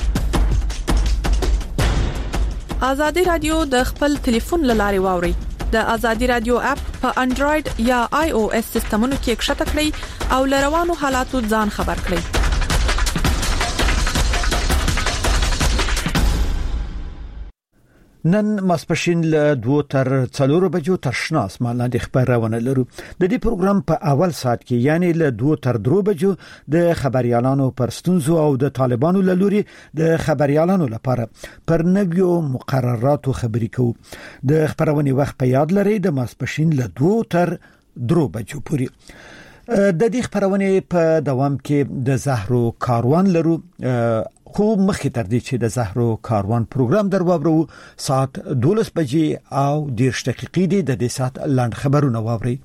آزادي رادیو د خپل ټلیفون لارې واوري د ازادي رادیو اپ په انډراید یا آی او اس سیستمونو کې ښکته کړئ او لروانو حالاتو ځان خبر کړئ. نن ماسپښین له دوه تر څلورو بجو تر شنه اسمان لاندې خبرونه لرو. د دې پروګرام په اول ساعت کې یعنی له دوه تر درو بجو د خبريالانو پر ستونزو او د طالبانو له لوري د خبريالانو لپاره پر نویو مقرراتو خبري کوو. د خبرونې وخت په یاد لرئ د ماسپښین له دوه تر درو بجو پورې. د دې خبرونې په دوام کې د زهرو کاروان لرو، خو مخکې تر دې چې د زهرو کاروان پروګرام درواورو ساعت دولس بجې او دیرش دقیقې دی. د دې ساعت لاند خبرونه واوري.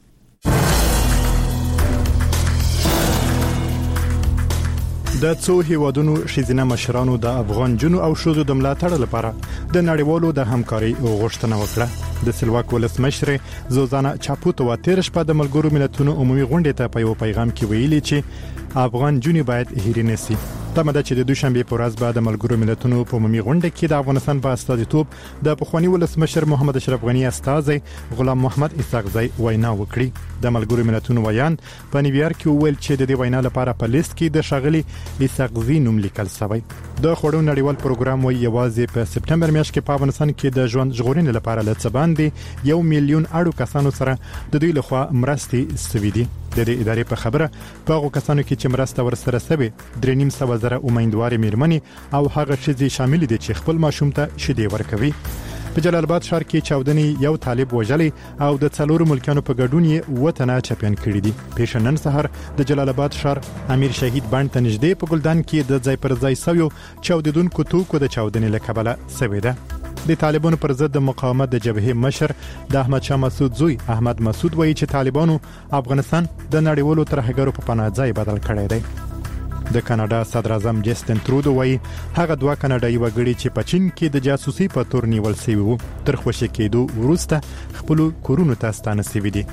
د څو هیوادونو شیزینه مشرانو د افغان جنو او شوزو د ملاتړ لپاره د نړیوالو د همکاري غوښتنه وکړه. د سلواک ولسمشر زوزانا چاپوتو تیر شپه د ملګرو ملتونو عمومي غونډې ته په یو پیغام کې ویلي چې افغان جنو باید هېر نه شي. تمه چې د دوشنبه په ورځ بعد د ملګرو ملتونو په عمومي غونډه کې د افغانستان په استازیتوب د پخوانی ولسمشر محمد اشرف غنی استازي غلام محمد اسحاقزی وینا وکړي. د ملګرو ملتونو ویان په نیویارک کې ویل چې د دې وینا لپاره په لیست کې د شاغلي اسحاقزی نوم لیکل شوی. د خړو نړیوال پروګرام وی یوازې په سپټمبر میاشت کې په افغانستان کې د ژوند ژغورنې لپاره لڅباندې یو میلیون اړو کسانو سره د دوی لخوا مرستې سوي دي. د دې ادارې په خبره په هغو کسانو کې چې مرسته ورسره سوي درې نیم سوه زره امیندوارې میرمنې او هغه ښځې شامل دي چې خپل ماشوم ته شیدې ورکوي. په جلال آباد ښار کې چاودنې یو طالب وژلې او د څلورو ملکانو په ګډون یې وطنه چمپیون کړی دي. پیش نن سحر د جلال آباد ښار امیر شهید بند ته نږدې په ګلدان کې د ځای پر ځای سویو چاودیدونکو توکو د چاودنې له کبله سوي ده. د طالبانو پر ضد د مقاومت د جبهې مشر د احمد شاه مسعود زوی احمد مسعود وایي چې طالبانو افغانستان د نړیوالو ترهګرو په پناه ځای بدل کړی دی. د کاناډا صدر اعظم جسټن ترودو وایي هغه دوه کاناډایي وګړي چې په چین کې د جاسوسي په تور نیول شوي وو تر خوشی کېدو وروسته خپل کورونو ته ستانه شوي دي.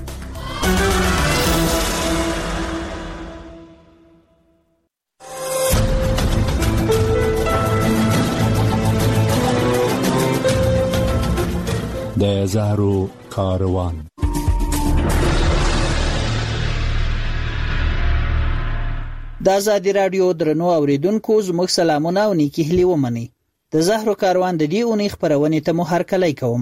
د زهرو کاروان. د ازادي رادیو درنو اوریدونکو زموږ سلامونه او نیکی هیلې ومنئ. د زهرو کاروان د دې اونۍ خبرونې ته مو هرکلی کوم.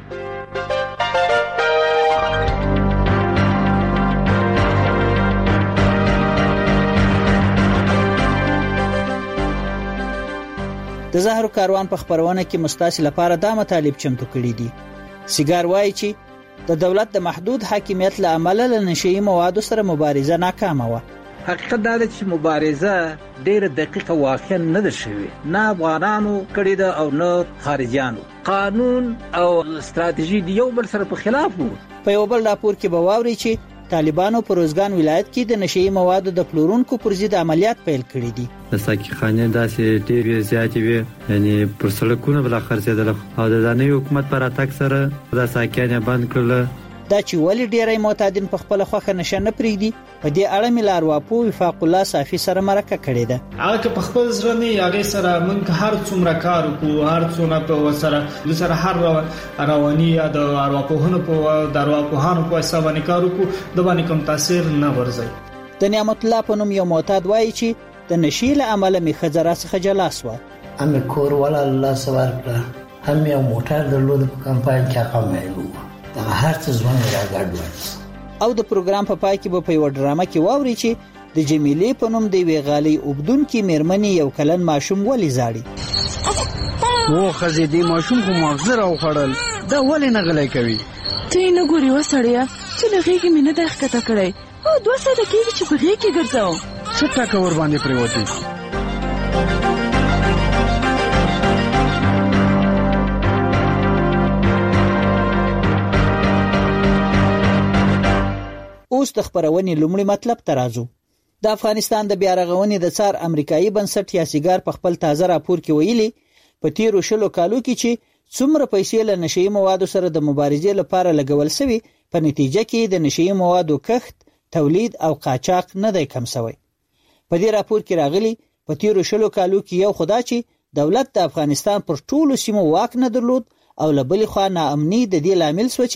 د زهرو کاروان په خبرونه کې مستاسي لپاره دا مطالب چمتو کړي دي. سیګار وایي چې د دولت د محدود حاکمیت له امله له نشئی موادو سره مبارزه ناکامه وه. حقیقت دا دی چې مبارزه ډیره دقیقه واقعا نه ده شوې، نه افغانانو کړې ده او نه خارجيانو. قانون او استراتیژي د یو بل سره په خلاف وو. په یو بل راپور کې به واوري چې طالبانو په روزګان ولایت کې د نشئی موادو د پلورونکو پر ضد عملیات پیل کړي دي. د ساکي خانې داسې ډېرې زیاتې وي، یعنی پر سړکونو بل خرڅېدل او د دانې حکومت پر اتاک سره د ساکیانه بند کړل. دا چې ولی ډیرای معتادین په خپل خوخه نشه نه پریږدي، په دې اړه ملار واپو وفاق الله صافي سره مرکه کړې ده. هغه په خپل ځره نه یاغې سره مونږ هر څومره کار وکړو، هر څومره په وسره د سره هر رواني یا د ارواپوهنو په د ارواپوهانو په حساب باندې کار وکړو، د باندې کوم تاثیر نه ورځي. د نعمت الله په نوم یو معتاد وایي چې د نشي له عمله می خزره څخه جلا سو. ام کور ولا الله سبحانه وتعالى هم یو موټر درلود په کمپاین کې هغه مېلو دا هر څه ځوان راګړ. او د پروګرام په پای کې به په یو ډرامه کې واوري چې د جمیلې په نوم دی وی غالي وبدون کې مېرمنې یو کلن ماشوم ولې زاړي. و خزې دې ماشوم خو مغزر او خړل دا ولې نه غلې کوي؟ ته نه ګوري وسړیا چې لږه مې نه دښکته کړې او دوه ساده کې چې په غېږ کې ګرځاو څه ټکا ور باندې پریوتی. اوس د خبرونې لومړی مطلب ترازو. د افغانستان د بیا رغونې د څار امریکایي بنسټ یاسیګار په خپل تازه راپور کې ویلي په تیرو شلو کالو کې چې څومره پیسې له نشئی موادو سره د مبارزې لپاره لګول شوی، په نتیجه کې د نشئی موادو کښت، تولید او قاچاق نه دی کم شوی. په دې راپور کې راغلي په تیرو شلو کالو کې یو خدا چې دولت د افغانستان پر ټولو سیمو واک نه درلود او له بلې خوا ناامني د دې لامل شو چې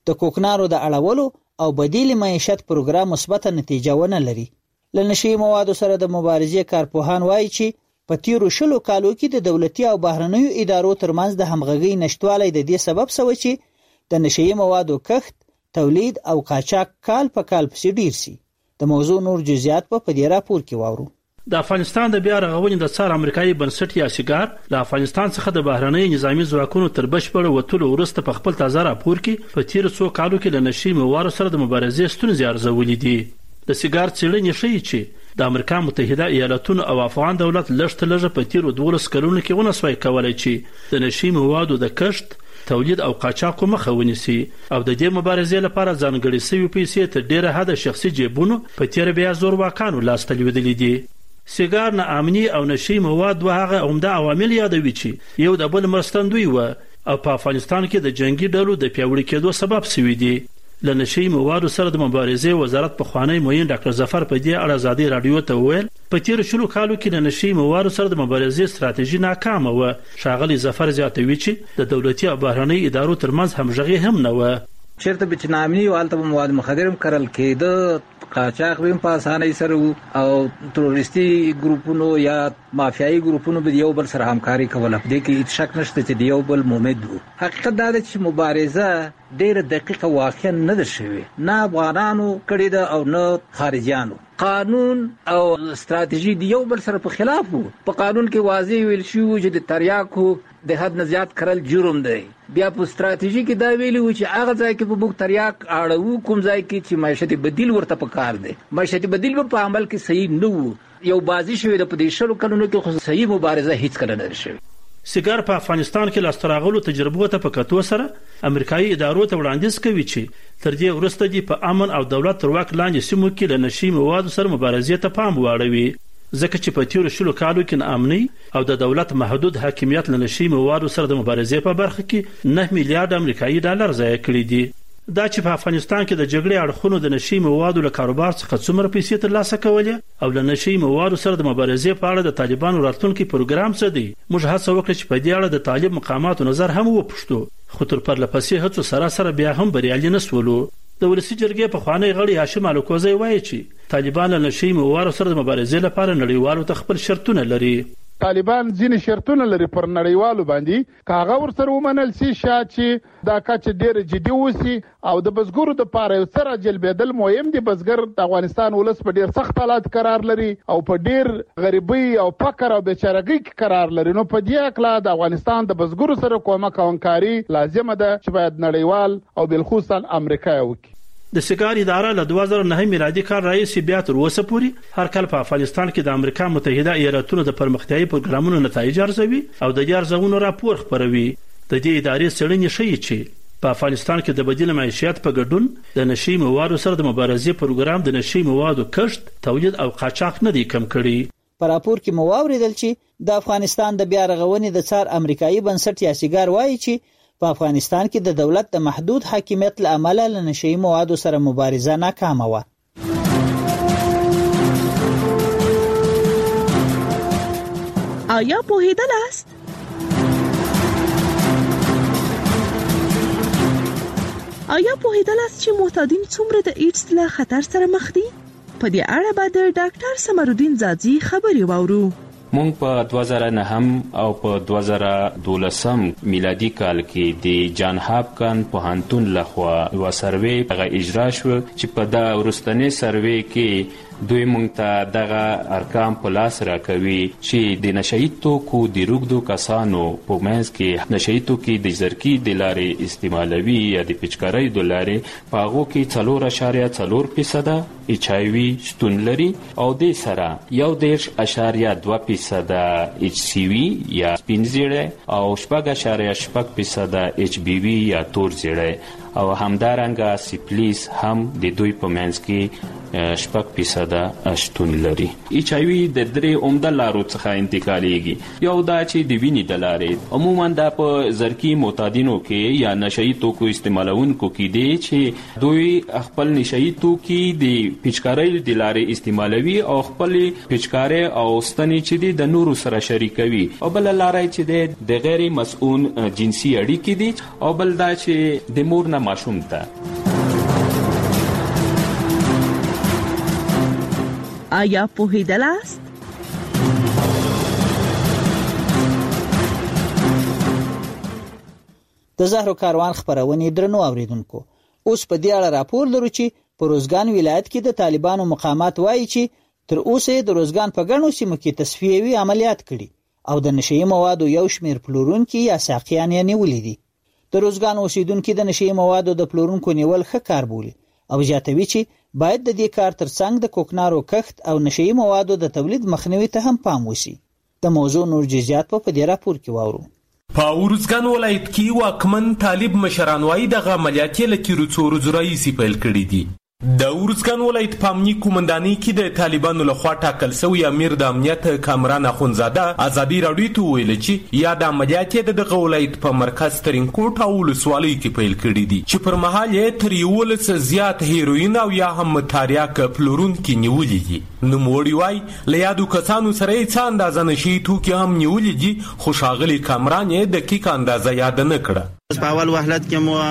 د کوکنارو د اړولو او بدیل معیشت پروګرام مثبت نتیجه ونه لري. له نشي موادو سره د مبارزې کارپوهان وایي چې په تیرو شلو کالو کې د دولتي او بهرنیو ادارو ترمنځ د همغږۍ نشټوالی د دې سبب شوی چې د نشي موادو کښت، تولید او قاچاق کال په کال پسې ډیر شي. د موضوع نور جزئیات په دې راپور کې واورو. د افغانستان د بیا رغونې د څار امریکایي بنسټ یا سیګار له افغانستان څخه د بهرنۍ نظامی ځواکونو تر بشپړ وتلو وروسته په خپل تازه راپور کې په تیر څو کالو کې له نشي موادو سره د مبارزې ستونزې ارزولې دي. د سیګار څېړنې ښیي چې د امریکا متحده ایالاتونو او افغان دولت لږ تر لږه په تیرو دولس کلونو کې ونه سوای کولی چې د نشي موادو د کښت، تولید او قاچاق مخه ونیسي او د دې مبارزې لپاره ځانګړې شوي پیسې تر ډیره حده شخصي جیبونو په تیر بیا زورواکانو لاسته لوېدلې دي. سیګار نه امني او نشي مواد دوه هغه عمده عوامل یادوي چې یو د بل مرستندوی و او په افغانستان کې د جنگي ډلو د پیاوړي کېدو سبب شوي دي. له نشي موادو سره د مبارزې وزارت پخوانی معین ډاکټر ظفر په دې اړه ازادي رادیو ته وویل په تیر شلو کالو کې له نشي موادو سره د مبارزې ستراتیژي ناکامه وه. ښاغلی ظفر زیاتوي چې د دولتي او بهرنۍ ادارو ترمنځ همغږي هم نه وه. چیرته به چې نامني او هلته به مواد مخدر هم کرل کېده، قاچاق به هم په اسانۍ سره و او تروریستي ګروپونو یا مافیایي ګروپونو به یو بل سره همکاري کوله. په دې کې هیڅ شک نشته چې د یو بل مومد و. حقیقت دا ده چې مبارزه ډېره دقیقه واقعا نه ده شوې، نه افغانانو کړې ده او نه خارجیانو. قانون او استراتیژي د یو بل سره په خلاف وو. په قانون کې واضح ویل شوی چې د تریاکو د حد نه زیات کرل جرم دی. بیا په استراتیژي کې دا ویلي و چې هغه ځای کې به موږ تریاک اړوو کوم ځای کې چې معیشت بدیل ورته پکار دی. معیشت بدیل په عمل کې صحیح نه وو. یو بازی شوی د په دې شلو کلونو کې خو صحیح مبارزه هیڅ کله نه شوې. سیګار په افغانستان کې لاسته راغلو تجربو ته په کتو سره امریکایي ادارو ته وړاندیز کوي چې تر دې وروسته دې په امن او دولت تر واک لاندې سیمو کې له نشي موادو سره مبارزې ته پام واړوي، ځکه چې په تیرو شلو کالو کې ناامنۍ او د دولت محدود حاکمیت له نشي موادو سره د مبارزې په برخه کې نه میلیارډ امریکایي ډالر ضایع کړي دي. دا چې په افغانستان کې د جګړې اړخونو د نشي موادو له کاروبار څخه څومره پیسې ترلاسه کولې او له نشي موادو سره د مبارزې په اړه د طالبانو راتلونکي پروګرام څه دی. موږ هڅه وکړه چې په دې اړه د طالب مقاماتو نظر هم وپوښتو، خو تر پرله پسې هڅو سره سره بیا هم بریالي نه سولو. د ولسي جرګې پخوانی غړي هاشم الوکوزی وایي چې طالبان له نشي موادو سره د مبارزې لپاره نړیوالو ته خپل شرطونه لري. طالبان ځینې شرطونه لري پر نړیوالو باندې، که هغه ورسره ومنل سي شاید چې دا کچ ډېر جدي وسی او د بزګرو د پاره یو سره جلبېدل مهم دي. بزګر د افغانستان ولس په ډېر سخت حالات قرار لري او په ډېر غریبۍ او فقر او بیچارهګۍ کې قرار لري. نو په دې اکلا د افغانستان د بزګرو سره کومک او همکاري لازمه ده چې باید نړیوال او بالخصوصا امریکا وکړي. د سیګار اداره له دوه زره نه میلادي کال راهیسې بیا تر اوسه پورې هر کال په افغانستان کې د امریکا متحده ایالاتونو د پرمختیایي پروګرامونو نتایج ارزوي او د دې ارزونو راپور خپروي. د دې ادارې څېړنې ښیي چې په افغانستان کې د بدیل معیشت په ګډون د نشي موادو سره د مبارزې پروګرام د نشي موادو کښت، تولید او قاچاق نه دی کم کړي. په راپور کې مو واوریدل چې د افغانستان د بیا رغونې د څار امریکایي بنسټ یا سیګار وایي چې په افغانستان کې د دولت د محدود حاکمیت له امله له نشي موادو سره مبارزه ناکامه وه. آیا پوهیدلاست؟ آیا پوهیدلاست چې معتادین څومره د ایډز له خطر سره مخ دي؟ په دې اړه به د ډاکټر سمرالدین زاځي خبرې واورو. مونږ په دوه زره نهم او په دوه زره دولسم میلادي کال کې د جان هاپکن پوهنتون لخوا یو سروې هغه اجرا شو چې په دا وروستنې سروې کې دوی مونږ ته دغه ارقام په لاس راکوي چې د نشهیي توکو د روږدو کسانو په منځ کې نشهیي توکي د زرکي د لارې استعمالوي یا د پچکارۍ د لارې په هغو کې څلور اعشاریه څلور فیصده ایچ آی وي شتون لري او دې سره یو دېرش اعشاریه دوه فیصده ایچ سی وي یا سپین زیړی او شپږ اعشاریه شپږ فیصده ایچ بی وي یا تور زیړی او همدارنګه سیفلیس هم د دوی په منځ کې شپږ فیصده شتون لري. ایچ آی وي د درې عمده لارو څخه انتقالیږي. یو دا چې د وینې د لارې عموما دا په زرکي معتادینو کې یا نشهیي توکو استعمالونکو کې دی چې دوی خپل نشهیي توکي د پچکارۍ د لارې استعمالوي او خپل پچکارۍ او ستنې چې دي د نورو سره شریکوي. او بل لارې چې د غیر مسؤون جنسي اړیکې دي او بل دا چې د مور نه هر ماشوم ته. آیا پوهیدلاست؟ د زهرو کاروان خبرونه درنو اوریدونکو، اوس په دې اړه راپور لرو چې په روزګان ولایت کې د طالبانو مقامات وایي چې تر اوسه د روزګان په ګڼو سیمو کې تصفیوي عملیات کړي او د نشئی موادو یو شمیر پلورونکي یا ساقیان یې نیولې دي. د روزګان اوسیدونکو د نشئی موادو د پلورونکو نیول ښه کار بولي او زیاتوي چې باید د دې کار ترڅنګ د کوکنارو کښت او نشئی موادو د تولید مخنیوي ته هم پام وشي. د موضوع نور جزئیات په دې راپور کې واورو. په ورزګان ولایت کې واکمن طالب مشران وايي دغه عملیات له تیرو څو ورځو راهیسې پیل کړي دي. د ورزګان ولایت په امنیتي قومندانۍ کې د طالبانو لخوا ټاکل شوی امیر د امنیت کامران اخونزاده ازادي راډیو ته ویل چې یا د عملیات د دغه ولایت په مرکز ترینکوټ او ولسوالۍ کې پیل کړي دي چې پر مهال یې تر یولس زیات هیروین او یا هم تاریاک پلورونکي نیولي دي. نوموړي وایي له یادو کسانو سره یې څه اندازه نشي توکي هم نیولي دي، خو ښاغلي کامران یې دقیق اندازه یاد نه کړه. په اول وهلت کې مو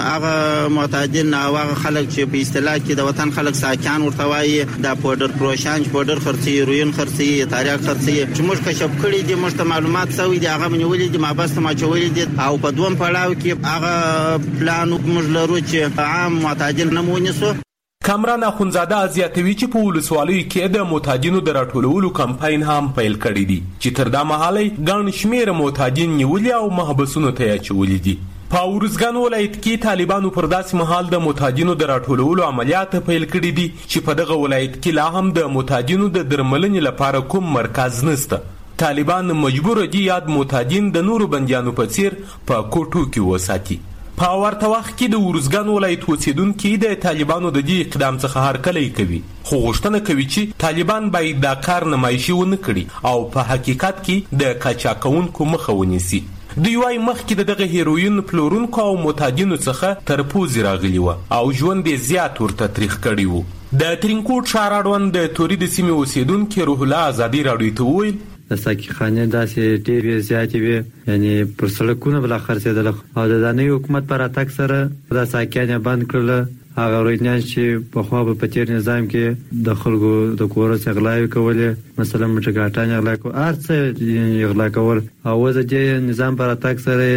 هغه معتادین او هغه خلک چې په اصطلاح کې د وطن خلک ساکان ورته وایي د پودر پروشانج پودر خرڅي هیروین خرڅي تاریاک خرڅي چې موږ کشف کړی دي، موږ ته معلومات شوی دي، هغه نیولې دي، مابسته ما چولې دي او په دوم پړاو کې هغه پلان موږ لرو چې عام معتادین نه مونیسو. کامران اخونزاده زیاتوي چې په ولسوالیو کې د معتادینو د راټولولو کمپاین هم پیل کړی دی چې تر دا مهاله ګڼ شمېر معتادین نیولي او محبسونو ته یې اچولي دي. په ورزګان ولایت کې طالبانو پر داسې مهال د معتادینو د راټولولو عملیات پیل کړي دي چې په دغه ولایت کې لا هم د معتادینو د درملنې لپاره کوم مرکز نشته. طالبان مجبور دي یاد معتادین د نورو بندیانو په څیر په کوټو کې وساتي. په ورته وخت کې د ورزګان ولایت اوسیدونکي د طالبانو د دې اقدام څخه هرکلی کوي، خو غوښتنه کوي چې طالبان باید دا کار نمایشي ونه کړي او په حقیقت کې د قاچاقونکو مخه ونیسي. دوی وايي مخکې د دغه هیروین پلورونکو او معتادینو څخه تر پوزې راغلي وه او ژوند یې زیات ورته تریخ کړی و. د ترینکوټ ښار اړوند د توري د سیمې اوسیدونکي روح الله ازادي راډیو ته وویل د ساقي خانې داسې ډېرې زیاتې وې، یعنې پر سړکونه به لا خرڅېدله او د دانۍ حکومت په راتګ سره دا ساقیان یې بند کړله. هغه روینیان چې پخوا به په تېر نظام کې د خلکو د کورس اغلاوې کولې، مثلا موټرګاټان اغلا کول، هر څه اغلا کول، او اوس د دې نظام په راتګ سره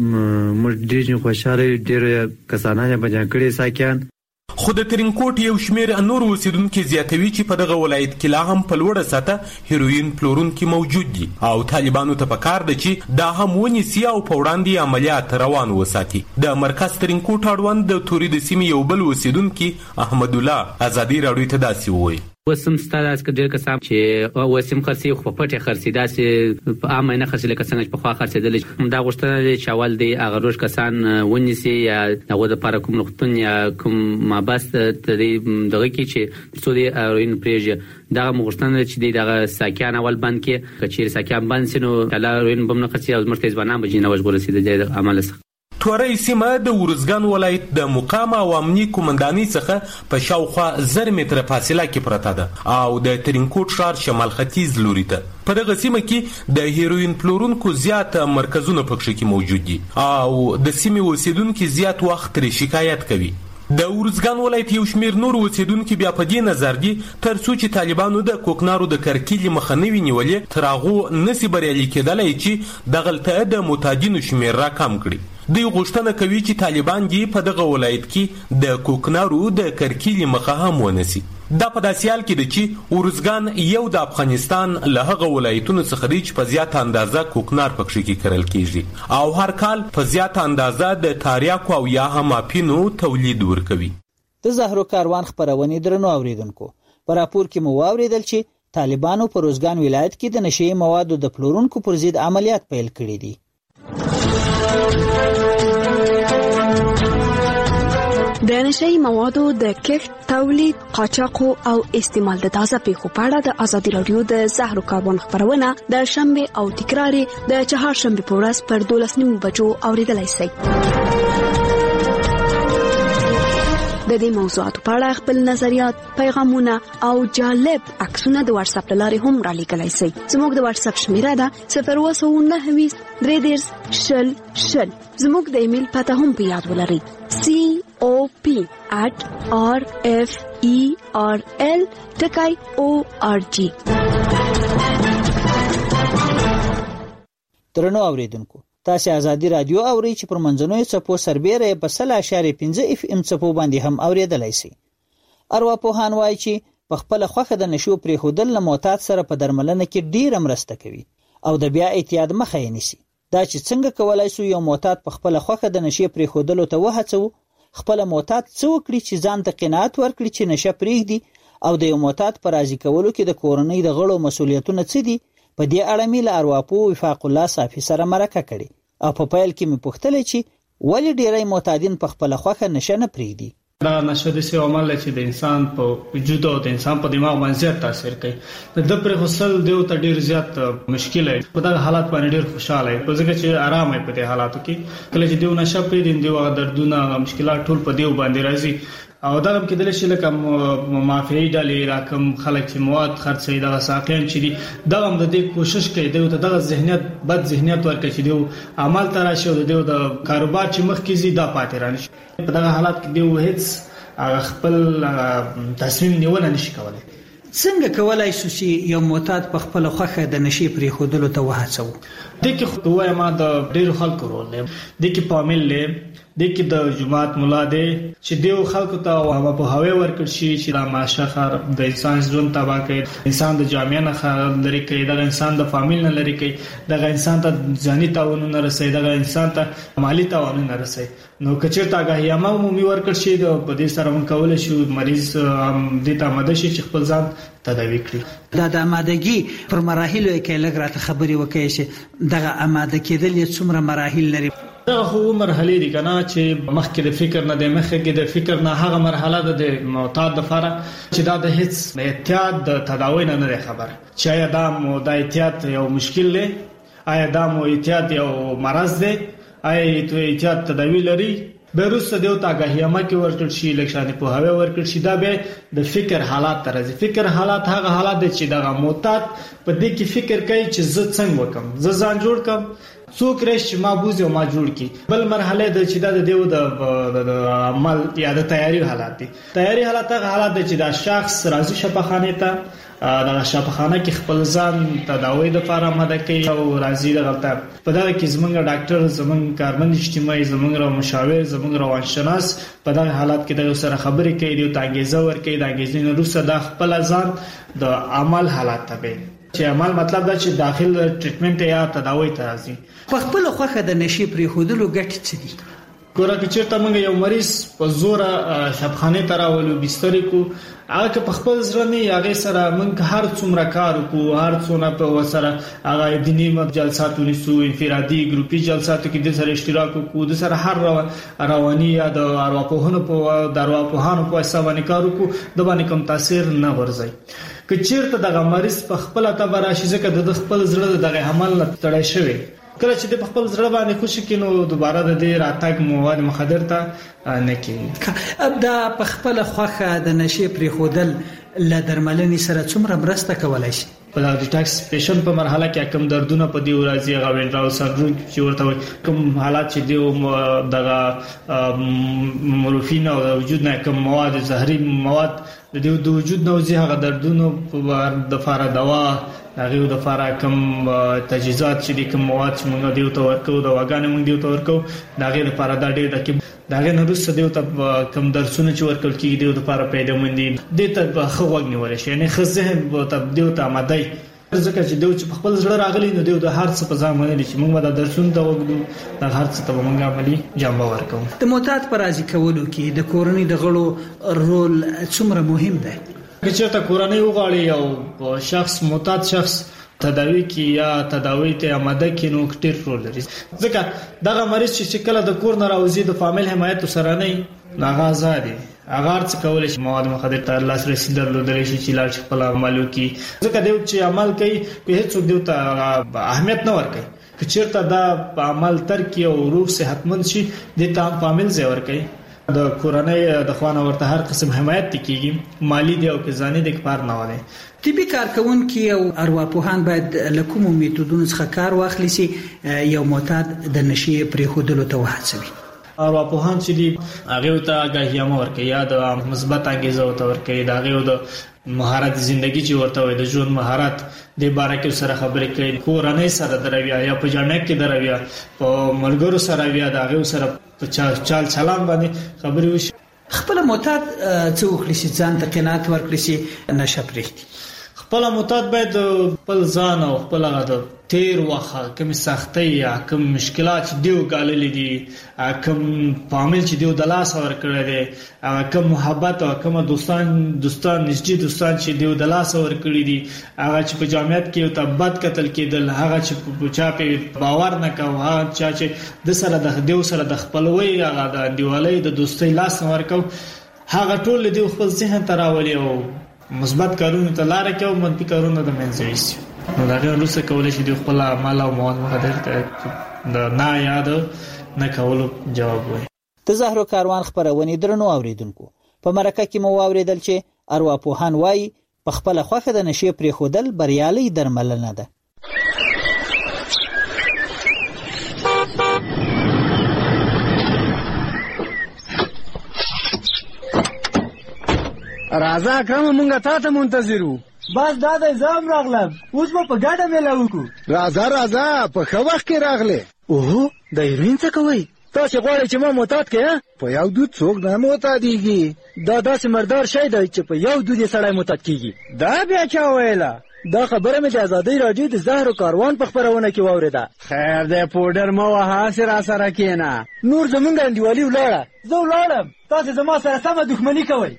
موږ ډېر خوشحاله ډېر کسانان یې بندیان کړي ساقیان. خو د ترینکوټ یو شمیر نور اوسیدونکي زیاتوي چې په دغه ولایت کې لا هم په لوړه سطح هیروین پلورونکي موجود دي او طالبانو ته پکار ده چې دا هم ونیسي او په وړاندې عملیات روان وساتي. د مرکز ترینکوټ اړوند د توري د سیمې یو بل اوسیدونکي احمد الله ازادي راډیو ته داسې وویل وسم ستاره اس کډیر کسان چې وسم خرسي خو پټه خرسي داسې په عامه نه خرسي لکه څنګه چې په خوا خرسیدل دا غوښتنه چې اول دی هغه روش کسان ونیسي یا هغه د لپاره کوم نقطون یا کوم مابست ته دغه کې چې څو دی اروین پریژه دا غوښتنه چې دغه ساکیان اول بند کې کچیر ساکیان بند سينو کله اروین بم نه خرسي او مرتضی ځوانان بجینه وژغورل سي د عمل سره. توري سیمه د ورزګان ولایت د مقام او امنیتي قومندانۍ څخه په شاوخوا زر متره فاصله کې پرته ده او د ترینکوټ ښار شمال ختیځ لوري ته. په دغه سیمه کې د هیروین پلورونکو زیات مرکزونه پکښې کې موجود دي او د سیمې اوسیدونکي زیات وخت ترې شکایت کوي. د ورزګان ولایت یو شمیر نور اوسیدونکي بیا په دې نظر دي تر څو چې طالبانو د کوکنارو د کرکیلې مخه نه وي نیولې تر هغو نسي بریالي کېدلی چې دغلته د معتادینو شمیر را کم کړي. دوی غوښتنه کوي چې طالبان دې په دغه ولایت کې د کوکنارو د کرکیلې مخه هم ونیسي. دا په داسې حال کې ده چې ورزګان یو د افغانستان له هغه ولایتونو څخه دی چې په زیاته اندازه کوکنار پکښې کې کرل کیږي او هر کال په زیاته اندازه د تاریاکو او یا هم اپینو تولید ورکوي. د زهرو کاروان خبرونه درنو اوریدونکو په راپور کې مو واوریدل چې طالبانو په ورزګان ولایت کې د نشئی موادو د پلورونکو پر ضد عملیات پیل کړي دي. د نشئی موادو د کښت، تولید، قاچاق او استعمال د تازه پیښو په اړه د ازادي راډیو د زهرو کاروان خبرونه د شنبه او تکرار د چهارشنبه په ورځ پر دولس نیمو بجو اوریدلای شئ. د دې موضوعاتو په اړه خپل نظریات، پیغامونه او جالب عکسونه د واتس اپ لارې هم را لیږلی شئ. زموږ د واتس اپ شمیره ده صفر اووه سوه نهه ویشت درې دېرش شل شل. زموږ د ایمیل پته هم په یاد ولرئ C O P at r f e r l dot org. درنو اوریدونکو، تاسو آزادي رادیو اورئ چې پر منځنوي څپو سربېره په سل اشاریه پنځه اف ام څپو باندې هم اوریدلای شئ. ارواپوهان وایي چې په خپل خوخه د نشو پرېښودل له معتاد سره په درملنه کې ډیره مرسته کوي او د بیا اعتیاد مخه یې نیسي. دا چې څنګه کولای شو یو معتاد په خپل خوخه د نشي پرېښودلو ته وهڅو، خپل معتاد څه وکړي چې ځان ته قناعت ورکړي چې نشه پرېږدي، او د یو معتاد په راضي کولو کې د کورنۍ د غړو مسؤلیتونه څه دي. په دې اړه مې له ارواپوه وفاق الله صافي سره مرکه کړې او په پیل کې مې پوښتلې چې ولې ډېری معتادین په خپل خوخه نشه نه پرېږدي. دا نشه د سیو عمل چې د انسان په وجود او د انسان په دماغ باندې زیات تاثیر کوي. د پر غسل دیو ته ډیر زیات مشکل دی. په دغه حالت باندې ډیر خوشاله وي، ځکه چې آرام وي په دې حالاتو کې. کله چې دیو نشه پرې دیو هغه دردونه مشکلات ټول په دیو باندې راځي. او دا هم کېدل شي لکه مافیایي ډلې راکم خلک چې مواد خرڅوي، دغه ساقیان چې دي، دا هم د دې کوشش کوي دیو ته دغه ذهنیت بد ذهنیت ورکړي چې دیو عمل ته راشي او دیو د کاروبار چې مخکې زی دا پاتې رانشي. په دغه حالات کې دیو هیڅ خپل تصمیم نیونه نشي کولای. څنګه کولای شو چې یو معتاد په خپل خوخه د نشي پرېښودلو ته وهڅوو؟ د کې وایم ما د ډیرو خلکو رول دی، د کې پامل دی، د کې د جماعت مولا دی چې دیو خلکو ته هغه په هوی ورکړ شي چې دا ماشخر د انسان ژوند تباہ کوي، انسان د جامعه نه لري کوي، د انسان د فامیل نه لري کوي، د انسان ته ځاني تاوان نه رسي، د انسان ته مالی تاوان نه رسي. نو کچېرته هغه یما عمومي ورکړ شي د په دې سره مون کول شي مریض د ته آماده شي چې خپل ځان تداوی کړي. دا د آمادګي پر مراحلو کې لږ راته خبري وکړي چې دغه آماده کېدل یې څومره مراحل لري؟ دا خو مرحله دي کنه چې مخکې د فکر نه د مخکې د فکر نه هغه مرحله ده د معتاد لپاره چې دا د هیڅ احتیاط د تداوی نه نه خبره. چې آیا دا مو د احتیاط یو مشکل دی، آیا دا مو احتیاط یو مرض دی، آیا ته احتیاط تداوی لري، به روسه دیو تا غهیما کې ورکړ شي لکشانه په هوا ورکړ شي. دا به د فکر حالات تر ځي. فکر حالات هغه حالات دي چې دغه معتاد په دې کې فکر کوي چې زه څنګه وکم، زه ځان جوړ کم، څوک راشي ما بوزي او ما جوړ کی. بل مرحله د چې د دیو د عمل یا د تیاری حالات دي. تیاری حالات هغه حالات دي چې دا شخص راځي شفاخانه ته، د شفاخانه کې خپل ځان تداوی د لپاره آماده کوي او راځي دغه په دغه کې زمونږ ډاکټر، زمونږ کارمند اجتماعي، زمونږ مشاور، زمونږ روانشناس په دغه حالات کې د سره خبرې کوي، د تانګیزه ور کوي، د انګیزې نه روسه د خپل ځان د عمل حالات ته چې عمل مطلب دا چې داخل ټریټمنټ یا تداوی ته راځي. په خپل خوخه د نشي پرېښودلو ګټې څه دي؟ ګوره که چېرته موږ یو مریض په زوره شفاخانې ته راولو، بسترې کو، هغه که په خپل زړه نه هغې سره موږ هر څومره کار وکړو، هر څونه په ورسره هغه دیني جلسات ونیسو، انفرادي ګروپي جلساتو کې د سره اشتراک وکړو، د سره هر رواني یا د ارواپوهنو په د ارواپوهانو په حساب باندې کار وکړو، د باندې کوم تاثیر نه ورځي. که چېرته دغه مریض په خپله طبع راشي ځکه د خپل زړه دغه عمل نه تړی شوی، کله چې د خپل زړه باندې خوشي کینو دوباره د دې راتګ مواد مخدر ته نه کیږي. دا په خپل خوخه د نشي پرېښودل له درملنې سره څومره مرسته کولای شي؟ په د ډیټاکس پیشن په مرحله کې کوم دردونه په دی ورځي هغه وینډراو سندروم چې ورته کوم حالات چې دی دغه مورفین او وجود نه کوم مواد زهري مواد د دې د وجود نه وځي هغه دردونو په د فار دوا هغه د فار کوم تجهیزات چې د کوم مواد چې موږ دیو ته ورکو د واګانې موږ دیو ته ورکو دا غیر لپاره دا ډېر رقم داغه نه روسه دیو ته کوم درسونه چې ورکول کیږي دیو لپاره پیدا مندي د ته خو وګنی ورشي یعنی خزه ته دیو ته آماده ځکه چې دیو چې خپل زړه راغلی نو دیو د هر څه په ځای باندې چې موږ د درسونه ته وګړو د هر څه ته موږ عملي جنبه ورکو. د معتاد پر راضي کولو کې د کورنۍ د غړو رول څومره مهم دی؟ که چېرته کورنۍ وغواړي او شخص معتاد شخص تداوی کی یا تداوی ته آماده کی نو ډېر رول لري ځکه دغه مریض چې کله د کور نه راوځي د فامیل حمایت سره نه هغه آزادي هغه څه کولای شي مواد مخدر ته لاس رسید درلودل شي چې لاړ خپل عملو کی ځکه دیو چې عمل کوي په هیڅ څوک دیو ته اهمیت نه ورکوي. که چېرته دا عمل ترکی او روح صحتمند شي د تام فامیل زیور کوي د کورنۍ د خوانه ورته هر قسم حمایت کیږي مالی دی او ځاني د کار نه وله. طبي کارکونکي او ارواپوهان باید له کومو میتودونو څخه کار واخلي چې یو معتاد د نشي پرېښودلو ته وهڅوي؟ ارواپوهان چې دی هغه ته آگاهیامه ورکړي یا د مثبت انګیزه ورته ورکړي دا هغه د مهارت ژوندۍ چې ورته وي د ژوند مهارت د باره کې سره خبرې کوي کورنۍ سره دروي یا په جامع کې دروي په ملګرو سره بیا دا هغه سره په چال چلان باندې خبرې وشي. خپل معتاد څه وکړي چې ځان ته قناعت ورکړي چې نشه پرېږدي. خپل معتاد باید خپل ځان او خپل غد تیر وخه کوم سختي یا کوم مشکلات دیو غاللې دي کوم فامیل چې دیو د لاس ور کړی دي کوم محبت او کوم دوستان دوستان نږدې دوستان چې دیو د لاس ور کړی دي هغه چې په جامعیت کې ته بد قتل کېدل هغه چې په چا په باور نه کوه چا چې د سره د دیو سره د خپلوي هغه د دیوالۍ د دوستۍ لاس ور کو هغه ټول دیو خپل ذهن تراولي او مثبت کارونه ته لار کې او منفي کارونه د منځ ویسي. نو دا غوښتل څه کولای شي د خپل اعمال او مواد مخدر ته د نه یاد نه کولو جواب وي. د زهرو کاروان خبرونه درنو اوریدونکو په مرکه کې مو اوریدل چې ارواپوهان وایي په خپل خوخه د نشي پرې خودل بریالي درملنه ده. راځه اکرم مونږه تاسو منتظرو. بس دا د زام راغلم اوس په ګډه مېلا وکړو. راځه راځه په خو وخت کې راغله. اوه د هیروین څه کوي؟ تاسو غواړئ چې ما معتاد کړئ؟ په یو دود څوک نه معتادیږي. دا داسې مردار شی دی چې په یو دود سړی معتاد کیږي. دا بیا چا ویله؟ دا خبره مې د ازادۍ راډیو د زهرو کاروان په خبرونه کې واوریده. خیر دی پودر مو وها سره سره کینا. نور زمونږ انډیوالي ولاړه. زه ولاړم. تاسو زما سره سمه دښمنی کوئ.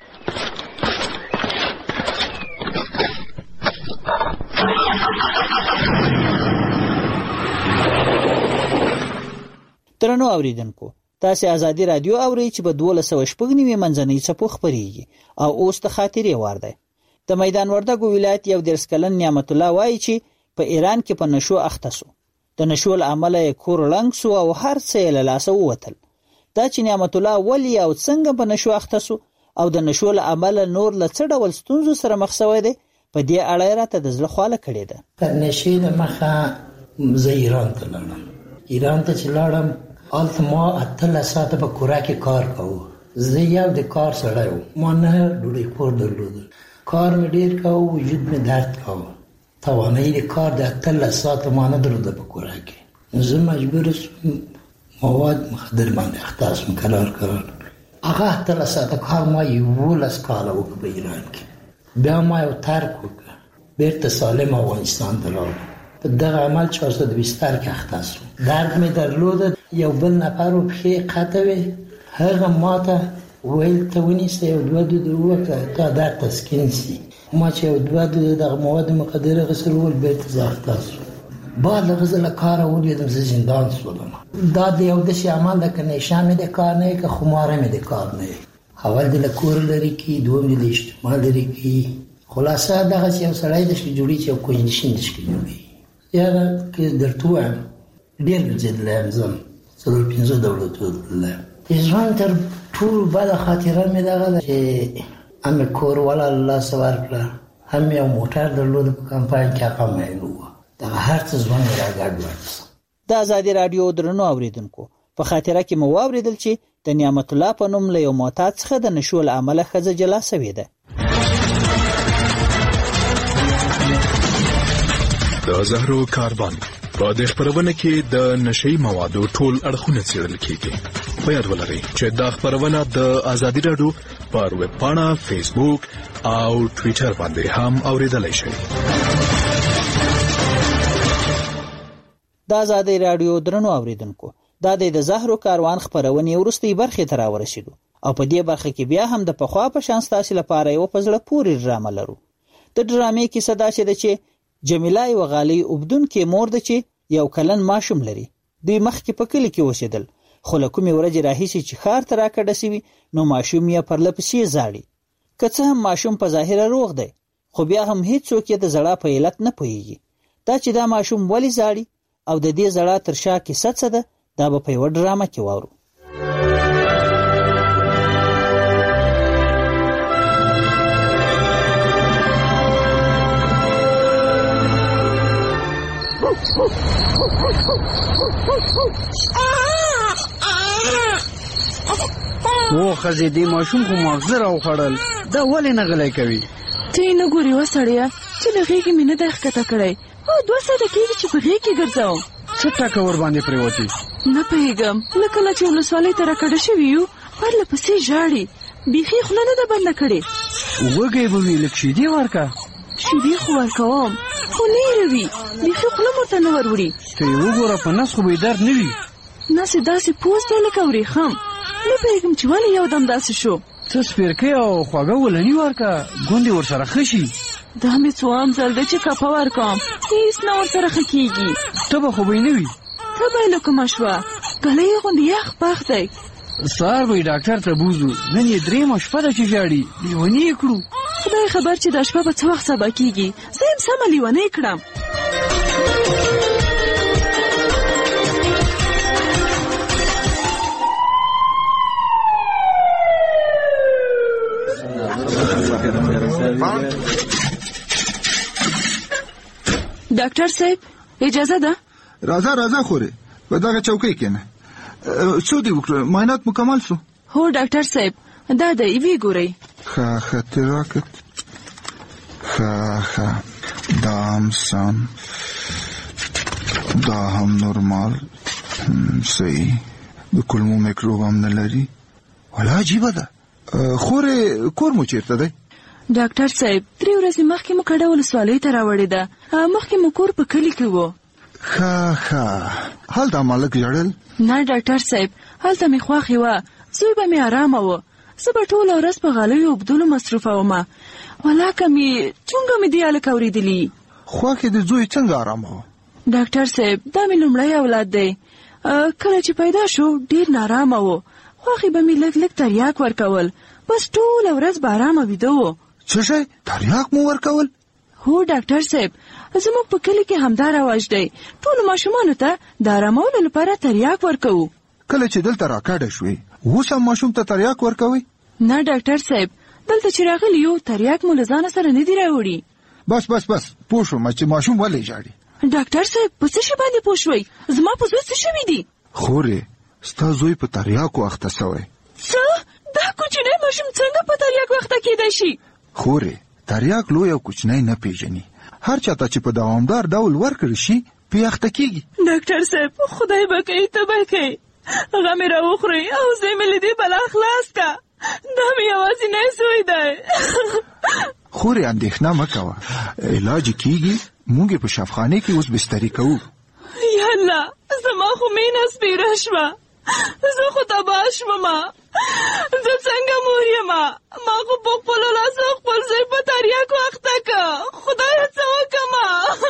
ترنو اوریدونکو تاسو ازادي رادیو اوري چې په دوه سوه شپږ نیمه منځنۍ څپو خبريږي او اوس ته خاطرې ورده. د میدان وردګو ولایت یو درس کلن نعمت الله وایي چې په ایران کې په نشو اخته سو. د نشو عمله کور لنګ سو او هر څه له لاسه ووتل. دا چې نعمت الله ولی او څنګه په نشو اخته سو او د نشو عمله نور له څه ډول ستونزو سره مخ شوی دی په دې اړه راته د زړه خواله کړې ده. تر نشي د مخه زه ایران ته لاړم. ایران ته چې لاړم الته ما اتل ساعت په کورا کې کار کوو. زه یو د کار سره یم. ما نه ډوډۍ خور درلود. کار مې ډیر کوو وجود مې درد کوو. توانایي د کار د اتل ساعت ما نه درلود په کورا کې. زه مجبور شوم مواد مخدر باندې اختصاص مقرر کړم. هغه اتل ساعت کار ما یو لاس کاله وکړ په ایران کې. بیا ما یو ترک وکړ. بیرته سالم افغانستان ته لاړم. په دغه عمل چهارصد و بیست کې اخته شوم. درد مې درلود. یو بل نفر په کې قطه وي هغه ماته ویل ته ونیسه یو دوه دوه وکړه تا درد تسکین سي. ما چې یو دوه دوه د مواد مخدره غسل ول بیرته زاخته شوم. بعد غزل کار ولیدم زه زندان شولم. دا د یو داسې عمل ده که نشه مې د کار نه که خماره مې د کار نه. اول د کور لري کی دوم د اجتماع لري کی خلاصه دغه یو سړی د شي جوړی چې کوندیشن دي شي جوړی یا که درته وایم ډیر بجد لازم څلور پنځه دولتو له ځوان تر ټول بل خاطره مې دغه چې ام کور ولا الله سوار کړ هم یو موټر درلود په کمپاین کې هغه مې نو دا هر څه ځوان راګړ ورس. د ازادي رادیو درنو اوریدونکو په خاطره کې مو اوریدل چې د نعمت الله په نوم له یو معتاد څخه د نشول عمله خزه جلا شوې ده. د زهرو کاروان په د خبرونه کې د نشئی موادو ټول اړخونه څېړل کیږي. په یاد ولرئ چې دا خبرونه د ازادي رادیو پر ویب پاڼه، فیسبوک او ټوئیټر باندې هم اوریدلای شئ. د ازادي رادیو درنو اوریدونکو دا د زهرو کاروان خبرونه ورستۍ برخه تر ورسېدو او په دې برخه کې بیا هم د پخوا په شان ستاسو لپاره یو پزړه پوری ډرامه لرو. د ډرامې کې صدا شته چې جمیله یو غالي وبدون کې مور ده چې یو کلن ماشوم لري. دوی مخکې په کلی کې اوسېدل خو له کومې ورځې راهیسې چې ښار ته راکډه سوي نو ماشوم یې پر لپسې زاړي. که څه هم ماشوم په ظاهره روغ دی خو بیا هم هیڅوک یې د زړه په علت نه پوهیږي. دا چې دا ماشوم ولې زاړي او د دې زړه تر شا کیسه څه ده دا به په یوه ډرامه کې واورو. او خزې دې ماشوم خو مغزه راوخړل دا ولې نه غلی کوي ته نه ګورې وسړیه چې له غېږې مې نه دی ښکته کړی او دوه ساعته کېږي چې په غېږ کې ګرځوم څه ټکه ور باندې پرېوتې نه پوهېږم له کله چې ولسوالۍ ته راکډه شوي یو پرله پسې ژاړي بیخي خوله نه ده بنده کړې وږی به وي لږ شیدې ورکه شیدې خو ورکوم خو نه یې روي بیخي خوله مو ته نه ور وړي ته یې وګوره په نس خو به یې درد نه وي نس یې داسې پوست دی لکه ورېښم نه پوهېږم چې ولې یو دم داسې شو څه سپېرکۍ او خوږه ولني ورکه ګوندې ورسره ښه شي دا مې څوام ځل دی چې کپه ورکوم هېڅ نه ورسره ښه کېږي تبه خو به یې نه وي تبه یې لکه مشوه ګلی یې غوندې یخ پخ دی سهار به یې ډاکټر ته بوځو نن یې درېیمه شپه ده چې ژاړي لیوني یې کړو خدای خبر چې دا شپه به څه وخت سبا کېږي زه یم سمه لیونی کړم ډاکټر صاحب اجازه ده راځه راځه خورې په دغه چوکۍ کښېنه څه دې وکړه معاینات مکمل شو هو ډاکټر صاحب دا دی ویې ګورئ ښه ښه تراکت ښه ښه دا هم سم دا هم نورمال صحیح د کولمو میکروب هم نه لري ولا عجیبه ده خورې کور مو چېرته دی ډاکټر صاحب درې ورځې مخکې مو کډه ولسوالۍ ته راوړې ده مخکې مو کور په کلي کې و ښه ښه هلته مالک ژړل نه ډاکټر صاحب هلته مې خوښې وه زوی به مې ارامه و زه به ټوله ورځ په غالیو اوبدلو مصروفه ومه ولاکه مې چونګه مې دې هلک اورېدلي خوښې د زوی څنګه ارامه وه ډاکټر صاحب دا مې لومړی اولاد دی کله چې پیدا شو ډېر نارامه و خوښې به مې لږ لږ تریاک ورکول بس ټوله ورځ به ارامه ویده و څه شی تریاک مو ورکول هو ډاکټر صاحب زموږ په کلي کې همدا رواج دی ټولو ماشومانو ته د ارامولو لپاره تریاک ورکوو کله چې دلته راکډه شوې اوس هم ماشوم ته تریاک ورکوئ نه ډاکټر صاحب دلته چې راغلي یو تریاک مو له ځانه سره نه دي راوړي بس بس بس پوه شوم چې ماشوم ولې ژاړي ډاکټر صاحب په څه شي باندې پوه شوئ زما په زوی څه شوي دي خورې ستا زوی په تریاکو اخته سوی څه دا کوچنی ماشوم څنګه په تریاکو اخته کېدی شي خورې تریاک لوی او کوچنی نه پیژني هر چاته چې په دوامدار ډول ورکړل شي پې اخته کېږي ډاکټر صاحب خدای به کوي ته به کوي هغه مې راوخورئ او زه مې له دې بلا خلاص کا دا مې یوازینی زوی دی خورې اندېښنه مه کوه علاج کېږي موږ یې په شفخانې کې اوس بستري کوو یا الله زما خو مینه سپېره شوه زه خو تباه شومه زه څنګه مور یمه ما خو په خپلو لاسو خپل زوی په تریاکو اخته که خدایه څه وکړمه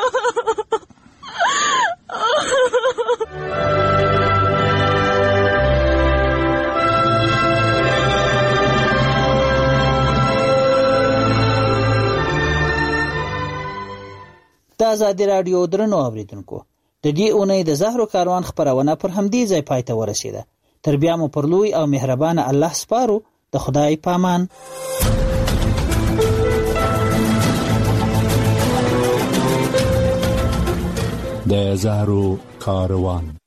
د ازادي راډیو درنو اوریدونکو د دې اونۍ د زهرو کاروان خپرونه پر همدې ځای پای ته ورسېده تر بیا مو پر لوی او مهربانه الله سپارو د خدای پامان د زهرو کاروان